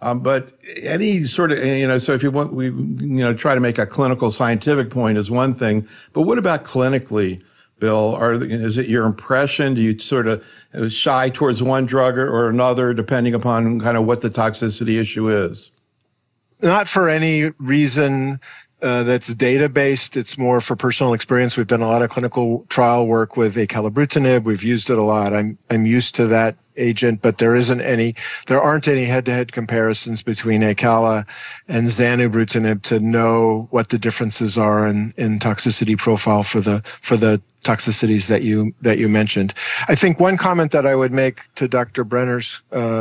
But any sort of, so if you want, we, try to make a clinical scientific point is one thing, but what about clinically, Bill? Is it your impression? Do you sort of shy towards one drug or another, depending upon kind of what the toxicity issue is? Not for any reason that's data-based. It's more for personal experience. We've done a lot of clinical trial work with acalabrutinib. We've used it a lot. I'm used to that agent, but there aren't any head-to-head comparisons between acala and zanubrutinib to know what the differences are in toxicity profile for the toxicities that you mentioned. I think one comment that I would make to Dr. Brenner's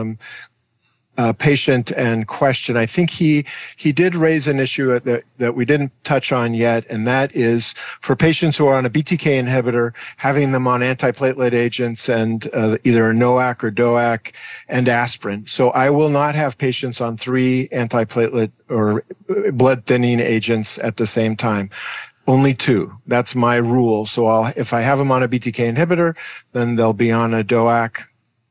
patient and question, I think he did raise an issue that we didn't touch on yet, and that is for patients who are on a BTK inhibitor, having them on antiplatelet agents and either NOAC or DOAC and aspirin. So I will not have patients on 3 antiplatelet or blood thinning agents at the same time. Only 2. That's my rule. So if I have them on a BTK inhibitor, then they'll be on a DOAC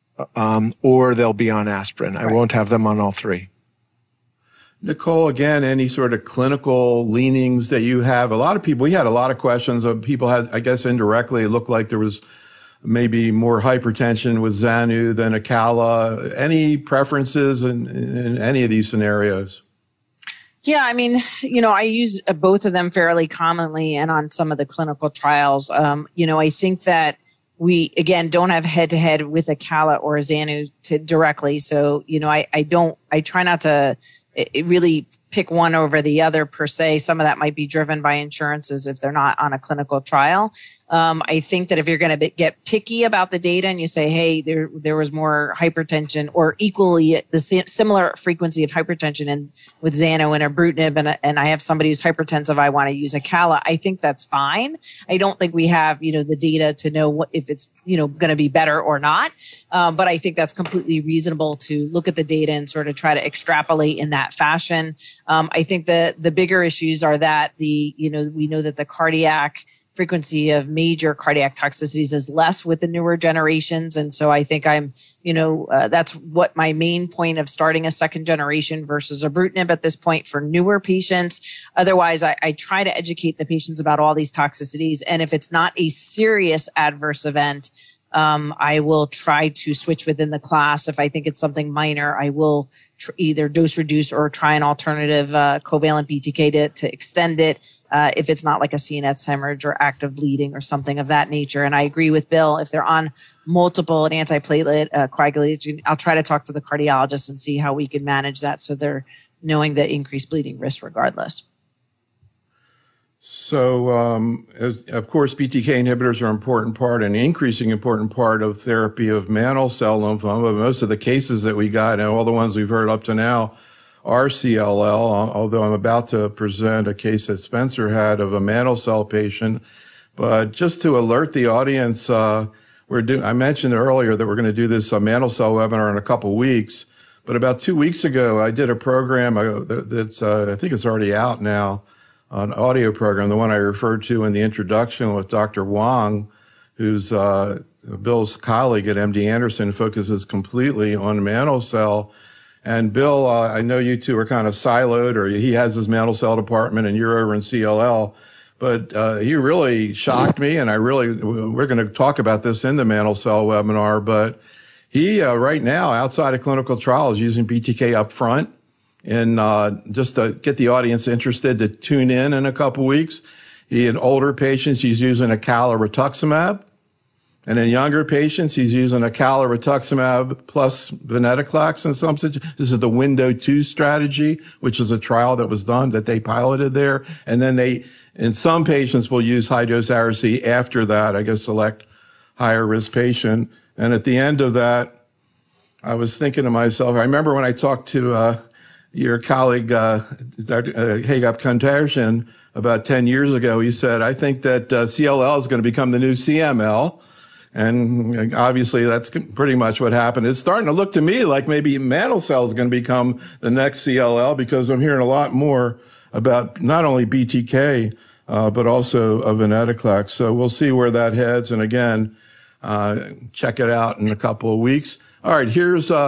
or they'll be on aspirin. I won't have them on all 3. Nicole, again, any sort of clinical leanings that you have? We had a lot of questions of people had, I guess indirectly, it looked like there was maybe more hypertension with Xanu than acala. Any preferences in any of these scenarios? Yeah, I mean, I use both of them fairly commonly and on some of the clinical trials. I think that we, again, don't have head-to-head with acala or Xanu directly. So, I try not to really pick one over the other per se. Some of that might be driven by insurances if they're not on a clinical trial. I think that if you're going to get picky about the data and you say, hey, there was more hypertension or equally the similar frequency of hypertension with Xanu and ibrutinib, and I have somebody who's hypertensive, I want to use acala, I think that's fine. I don't think we have, the data to know if it's, going to be better or not. But I think that's completely reasonable to look at the data and sort of try to extrapolate in that fashion. I think the bigger issues are that we know that the cardiac frequency of major cardiac toxicities is less with the newer generations. And so I think that's what my main point of starting a second generation versus ibrutinib at this point for newer patients. Otherwise, I try to educate the patients about all these toxicities. And if it's not a serious adverse event, I will try to switch within the class. If I think it's something minor, I will either dose reduce or try an alternative covalent BTK to extend it. If it's not like a CNS hemorrhage or active bleeding or something of that nature. And I agree with Bill, if they're on multiple antiplatelet coagulation, I'll try to talk to the cardiologist and see how we can manage that so they're knowing the increased bleeding risk regardless. So, of course, BTK inhibitors are an important part, an increasing important part of therapy of mantle cell lymphoma. Most of the cases that we got, and all the ones we've heard up to now, are CLL, although I'm about to present a case that Spencer had of a mantle cell patient. But just to alert the audience, I mentioned earlier that we're going to do this mantle cell webinar in a couple weeks. But about 2 weeks ago, I did a program that's, I think it's already out now, an audio program, the one I referred to in the introduction with Dr. Wang, who's Bill's colleague at MD Anderson, focuses completely on mantle cell. And Bill, I know you two are kind of siloed, or he has his mantle cell department and you're over in CLL, but he really shocked me, and we're going to talk about this in the mantle cell webinar, but he right now, outside of clinical trials, using BTK up front. And just to get the audience interested to tune in a couple weeks, in older patients, he's using acala rituximab. And in younger patients, he's using acala rituximab plus venetoclax and some such. This is the window 2 strategy, which is a trial that was done that they piloted there. And then in some patients, will use high dose Ara-C after that, I guess, select higher risk patient. And at the end of that, I was thinking to myself, I remember when I talked to your colleague, Dr. Hagop Kantarjian, about 10 years ago, he said, I think that CLL is going to become the new CML. And obviously that's pretty much what happened. It's starting to look to me like maybe mantle cell is going to become the next CLL, because I'm hearing a lot more about not only BTK, but also venetoclax. So we'll see where that heads. And again, check it out in a couple of weeks. All right, here's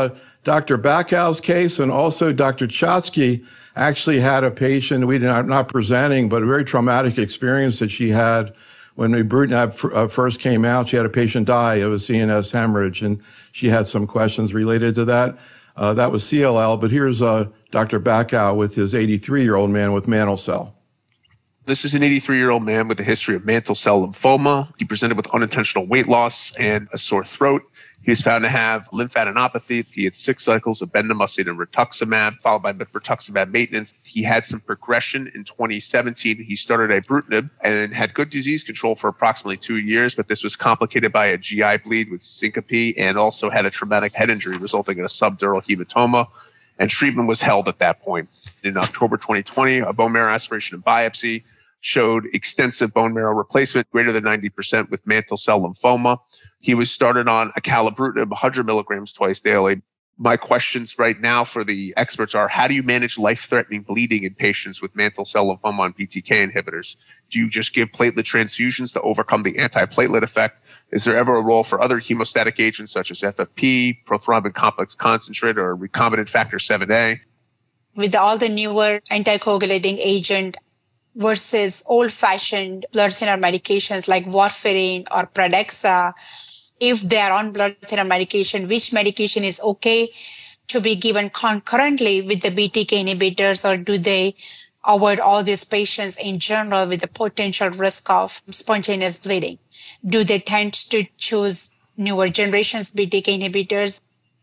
Dr. Bakow's case, and also Dr. Chotsky actually had a patient, not presenting, but a very traumatic experience that she had when ibrutinib first came out. She had a patient die of a CNS hemorrhage, and she had some questions related to that. That was CLL, but here's Dr. Bakow with his 83-year-old man with mantle cell. This is an 83-year-old man with a history of mantle cell lymphoma. He presented with unintentional weight loss and a sore throat. He was found to have lymphadenopathy. He had 6 cycles of bendamustine and rituximab, followed by rituximab maintenance. He had some progression in 2017. He started ibrutinib and had good disease control for approximately 2 years, but this was complicated by a GI bleed with syncope and also had a traumatic head injury resulting in a subdural hematoma. And treatment was held at that point. In October 2020, a bone marrow aspiration and biopsy showed extensive bone marrow replacement, greater than 90% with mantle cell lymphoma. He was started on acalabrutinib, 100 milligrams twice daily. My questions right now for the experts are, how do you manage life-threatening bleeding in patients with mantle cell lymphoma on BTK inhibitors? Do you just give platelet transfusions to overcome the antiplatelet effect? Is there ever a role for other hemostatic agents such as FFP, prothrombin complex concentrate, or recombinant factor 7A? With all the newer anticoagulating agent versus old-fashioned blood thinner medications like warfarin or Pradaxa, if they are on blood thinner medication, which medication is okay to be given concurrently with the BTK inhibitors, or do they avoid all these patients in general with the potential risk of spontaneous bleeding? Do they tend to choose newer generations BTK inhibitors?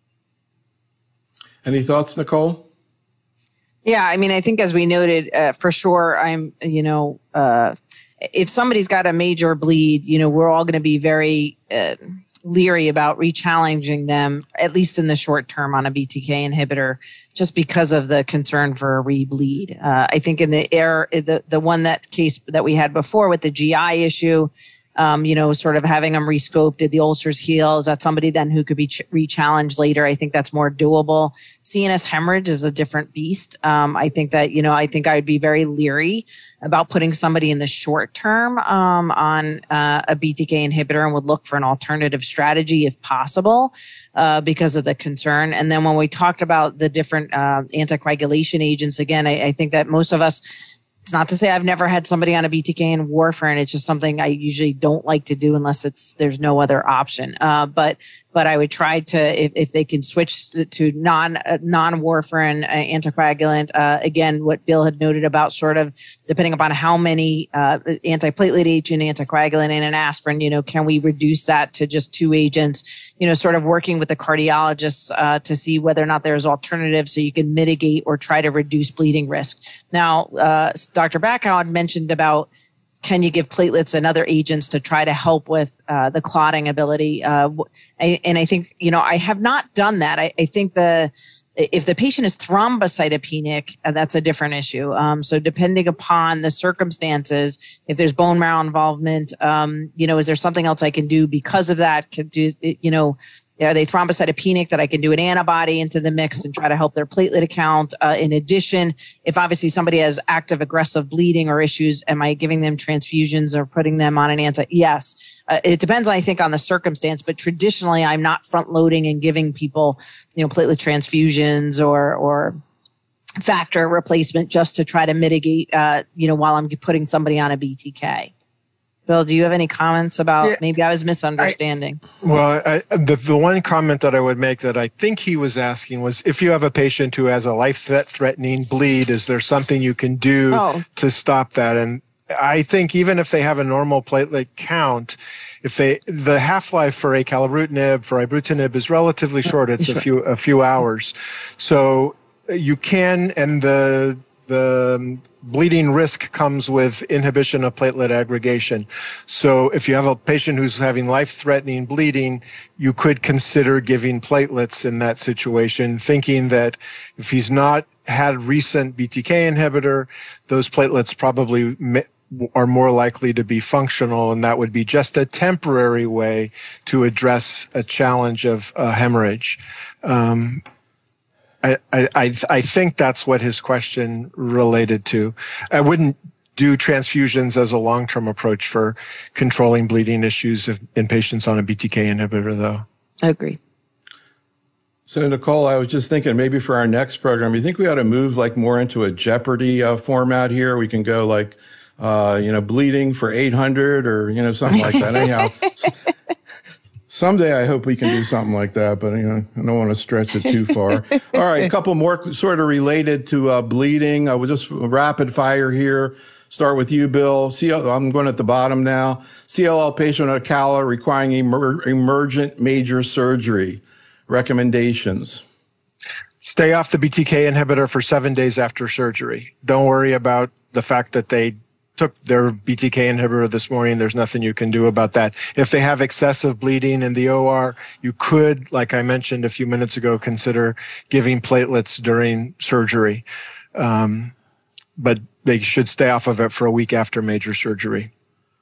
Any thoughts, Nicole? Yeah, I mean, I think as we noted, for sure, if somebody's got a major bleed, we're all going to be very leery about re-challenging them, at least in the short term, on a BTK inhibitor, just because of the concern for a re-bleed. I think in the one that case that we had before with the GI issue, sort of having them rescoped, did the ulcers heal? Is that somebody then who could be re-challenged later? I think that's more doable. CNS hemorrhage is a different beast. I think that, I think I would be very leery about putting somebody in the short term on a BTK inhibitor, and would look for an alternative strategy if possible because of the concern. And then when we talked about the different anticoagulation agents, again, I think that most of us, it's not to say I've never had somebody on a BTK and warfarin. It's just something I usually don't like to do unless there's no other option. But I would try to, if they can switch to non-warfarin anticoagulant, again, what Bill had noted about sort of depending upon how many antiplatelet agent, anticoagulant, and an aspirin, can we reduce that to just 2 agents? Sort of working with the cardiologists to see whether or not there's alternatives so you can mitigate or try to reduce bleeding risk. Now, Dr. Bakow had mentioned about, can you give platelets and other agents to try to help with the clotting ability? And I think, I have not done that. I think if the patient is thrombocytopenic, that's a different issue. So depending upon the circumstances, if there's bone marrow involvement, is there something else I can do because of that? Are they thrombocytopenic that I can do an antibody into the mix and try to help their platelet count? In addition, if obviously somebody has active aggressive bleeding or issues, am I giving them transfusions or putting them on an Yes. It depends, I think, on the circumstance, but traditionally I'm not front loading and giving people, platelet transfusions or factor replacement just to try to mitigate, while I'm putting somebody on a BTK. Bill, do you have any comments about maybe I was misunderstanding? The one comment that I would make that I think he was asking was, if you have a patient who has a life-threatening bleed, is there something you can do to stop that? And I think even if they have a normal platelet count, the half-life for acalabrutinib, for ibrutinib is relatively short. It's a few hours. So you can, and the bleeding risk comes with inhibition of platelet aggregation. So if you have a patient who's having life-threatening bleeding, you could consider giving platelets in that situation, thinking that if he's not had recent BTK inhibitor, those platelets probably are more likely to be functional, and that would be just a temporary way to address a challenge of hemorrhage. I think that's what his question related to. I wouldn't do transfusions as a long-term approach for controlling bleeding issues in patients on a BTK inhibitor, though. I agree. So, Nicole, I was just thinking maybe for our next program, you think we ought to move like more into a Jeopardy format here? We can go like, bleeding for 800 or, something like that. Anyhow, someday I hope we can do something like that, but, I don't want to stretch it too far. All right, a couple more sort of related to bleeding. We'll just rapid fire here. Start with you, Bill. I'm going at the bottom now. CLL patient with Acala requiring emergent major surgery. Recommendations. Stay off the BTK inhibitor for 7 days after surgery. Don't worry about the fact that they took their BTK inhibitor this morning. There's nothing you can do about that. If they have excessive bleeding in the OR, you could, like I mentioned a few minutes ago, consider giving platelets during surgery. But they should stay off of it for a week after major surgery.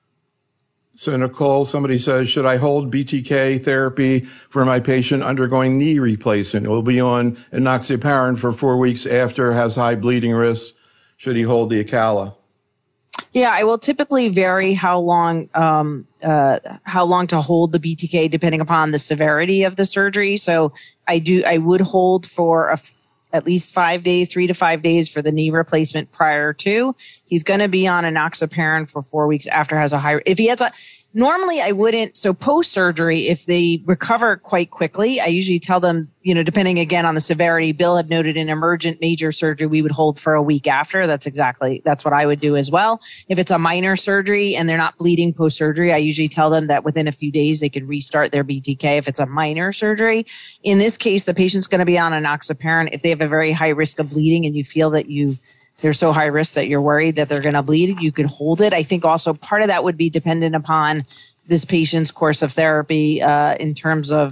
So, Nicole, somebody says, should I hold BTK therapy for my patient undergoing knee replacement? It will be on enoxaparin for 4 weeks after, has high bleeding risks. Should he hold the Acala? Yeah, I will typically vary how long to hold the BTK depending upon the severity of the surgery. So I would hold for at least 5 days, 3 to 5 days for the knee replacement prior to. He's going to be on enoxaparin for 4 weeks after normally I wouldn't. So post-surgery, if they recover quite quickly, I usually tell them, depending again on the severity, Bill had noted in emergent major surgery, we would hold for a week after. That's what I would do as well. If it's a minor surgery and they're not bleeding post-surgery, I usually tell them that within a few days they could restart their BTK if it's a minor surgery. In this case, the patient's going to be on enoxaparin. If they have a very high risk of bleeding and you feel that they're so high risk that you're worried that they're going to bleed, you can hold it. I think also part of that would be dependent upon this patient's course of therapy in terms of,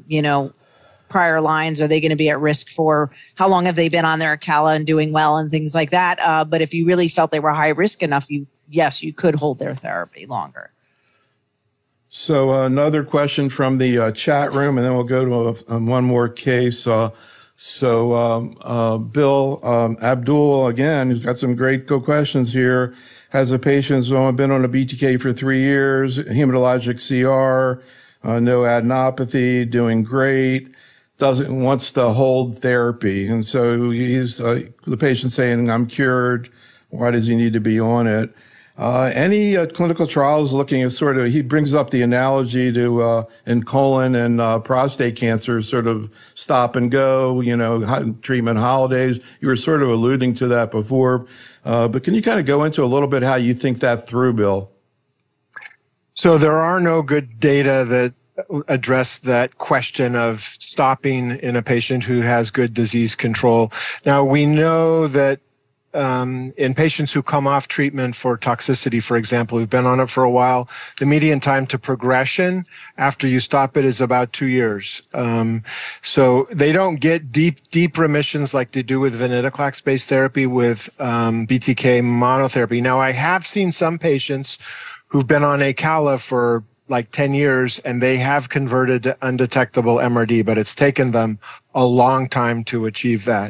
prior lines. Are they going to be at risk for how long have they been on their Acala and doing well and things like that? But if you really felt they were high risk enough, you could hold their therapy longer. So another question from the chat room, and then we'll go to one more case. Bill, Abdul, again, he's got some great questions here. Has a patient who's been on a BTK for 3 years, hematologic CR, no adenopathy, doing great, wants to hold therapy. And so he's, the patient saying, I'm cured. Why does he need to be on it? Any clinical trials looking at he brings up the analogy to in colon and prostate cancer, sort of stop and go, treatment holidays. You were sort of alluding to that before, but can you kind of go into a little bit how you think that through, Bill? So there are no good data that address that question of stopping in a patient who has good disease control. Now, we know that in patients who come off treatment for toxicity, for example, who've been on it for a while, the median time to progression after you stop it is about 2 years. So they don't get deep remissions like they do with venetoclax-based therapy with BTK monotherapy. Now, I have seen some patients who've been on Acala for like 10 years and they have converted to undetectable MRD, but it's taken them a long time to achieve that.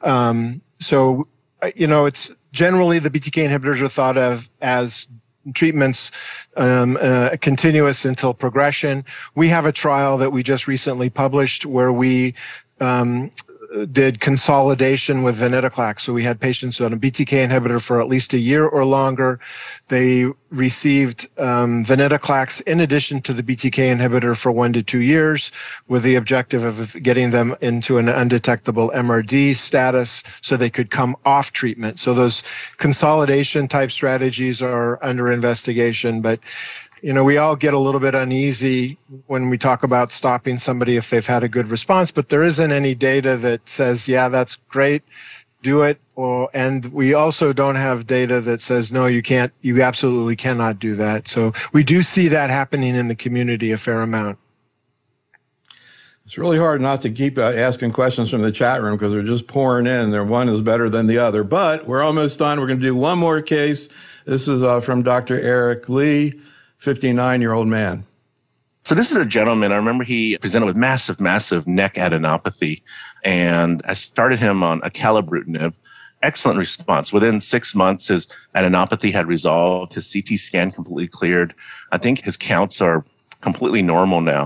It's generally the BTK inhibitors are thought of as treatments continuous until progression. We have a trial that we just recently published where we did consolidation with venetoclax. So we had patients on a BTK inhibitor for at least a year or longer. They received venetoclax in addition to the BTK inhibitor for 1 to 2 years with the objective of getting them into an undetectable MRD status so they could come off treatment. So those consolidation type strategies are under investigation, but we all get a little bit uneasy when we talk about stopping somebody if they've had a good response, but there isn't any data that says, yeah, that's great, do it. And we also don't have data that says, no, you absolutely cannot do that. So we do see that happening in the community a fair amount. It's really hard not to keep asking questions from the chat room because they're just pouring in. One is better than the other, but we're almost done. We're going to do one more case. This is from Dr. Eric Lee. 59-year-old man. So this is a gentleman. I remember he presented with massive neck adenopathy, and I started him on acalabrutinib. Excellent response. Within 6 months, his adenopathy had resolved. His CT scan completely cleared. I think his counts are completely normal now.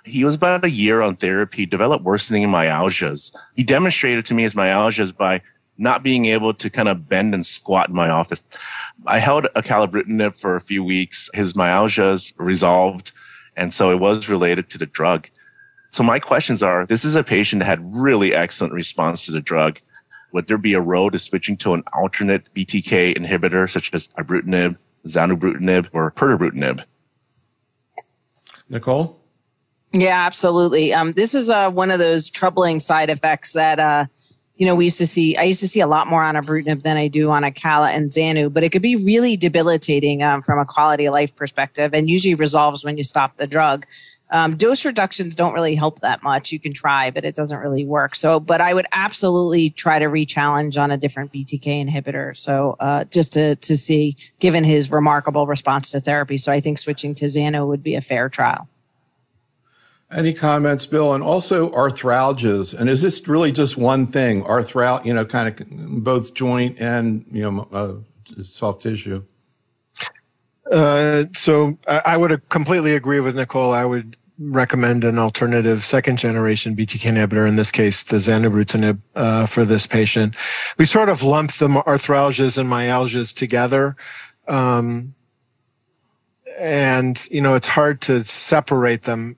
He was about a year on therapy, developed worsening myalgias. He demonstrated to me his myalgias by not being able to kind of bend and squat in my office. I held acalabrutinib for a few weeks. His myalgias resolved, and so it was related to the drug. So my questions are, this is a patient that had really excellent response to the drug. Would there be a road to switching to an alternate BTK inhibitor, such as ibrutinib, zanubrutinib, or pirtobrutinib? Nicole? Yeah, absolutely. This is one of those troubling side effects that, we used to see. I used to see a lot more on ibrutinib than I do on acala and xanu, but it could be really debilitating from a quality of life perspective, and usually resolves when you stop the drug. Dose reductions don't really help that much. You can try, but it doesn't really work. But I would absolutely try to re-challenge on a different BTK inhibitor. So, just to see, given his remarkable response to therapy. So I think switching to xanu would be a fair trial. Any comments, Bill? And also arthralgias. And is this really just one thing? Kind of both joint and, soft tissue. So I would completely agree with Nicole. I would recommend an alternative second-generation BTK inhibitor, in this case, the zanubrutinib, for this patient. We sort of lump the arthralgias and myalgias together. And, it's hard to separate them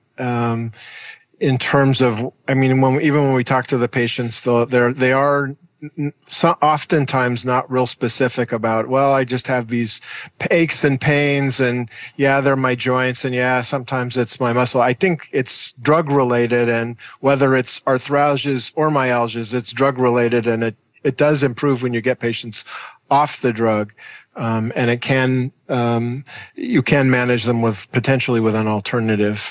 in terms of, when we talk to the patients, they are oftentimes not real specific about, well, I just have these aches and pains, and yeah, they're my joints, and yeah, sometimes it's my muscle. I think it's drug related, and whether it's arthralgias or myalgias, it's drug related, and it does improve when you get patients off the drug. And it can, you can manage them potentially with an alternative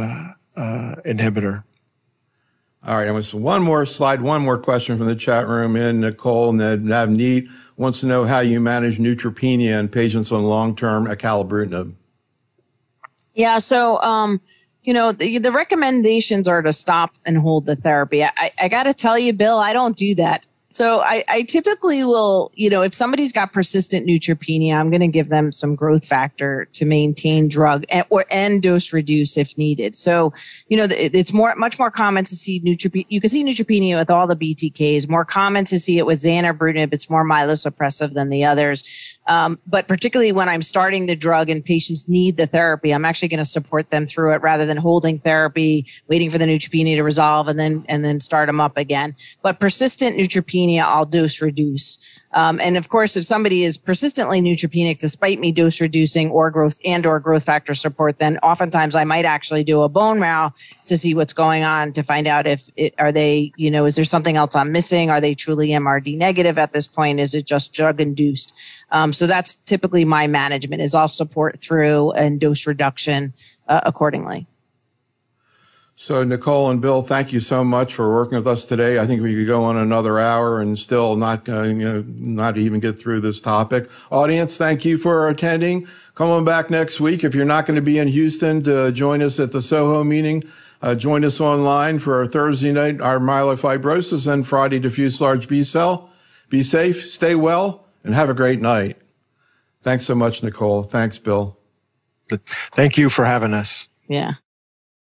inhibitor. All right, and one more question from the chat room in Nicole. Navneet wants to know how you manage neutropenia in patients on long-term acalabrutinib. Yeah, so, the recommendations are to stop and hold the therapy. I got to tell you, Bill, I don't do that. So I typically will, if somebody's got persistent neutropenia, I'm going to give them some growth factor to maintain drug and dose reduce if needed. So, it's much more common to see neutropenia. You can see neutropenia with all the BTKs, more common to see it with zanubrutinib. It's more myelosuppressive than the others. But particularly when I'm starting the drug and patients need the therapy, I'm actually going to support them through it rather than holding therapy, waiting for the neutropenia to resolve and then start them up again. But persistent neutropenia, I'll dose reduce. And of course, if somebody is persistently neutropenic despite me dose reducing or growth factor support, then oftentimes I might actually do a bone marrow to see what's going on, to find out is there something else I'm missing? Are they truly MRD negative at this point? Is it just drug induced? So that's typically my management, is I'll support through and dose reduction accordingly. So Nicole and Bill, thank you so much for working with us today. I think we could go on another hour and still not even get through this topic. Audience, thank you for attending. Come on back next week. If you're not going to be in Houston, to join us at the Soho meeting. Join us online for our Thursday night, our myelofibrosis, and Friday diffuse large B-cell. Be safe, stay well, and have a great night. Thanks so much, Nicole. Thanks, Bill. Thank you for having us. Yeah.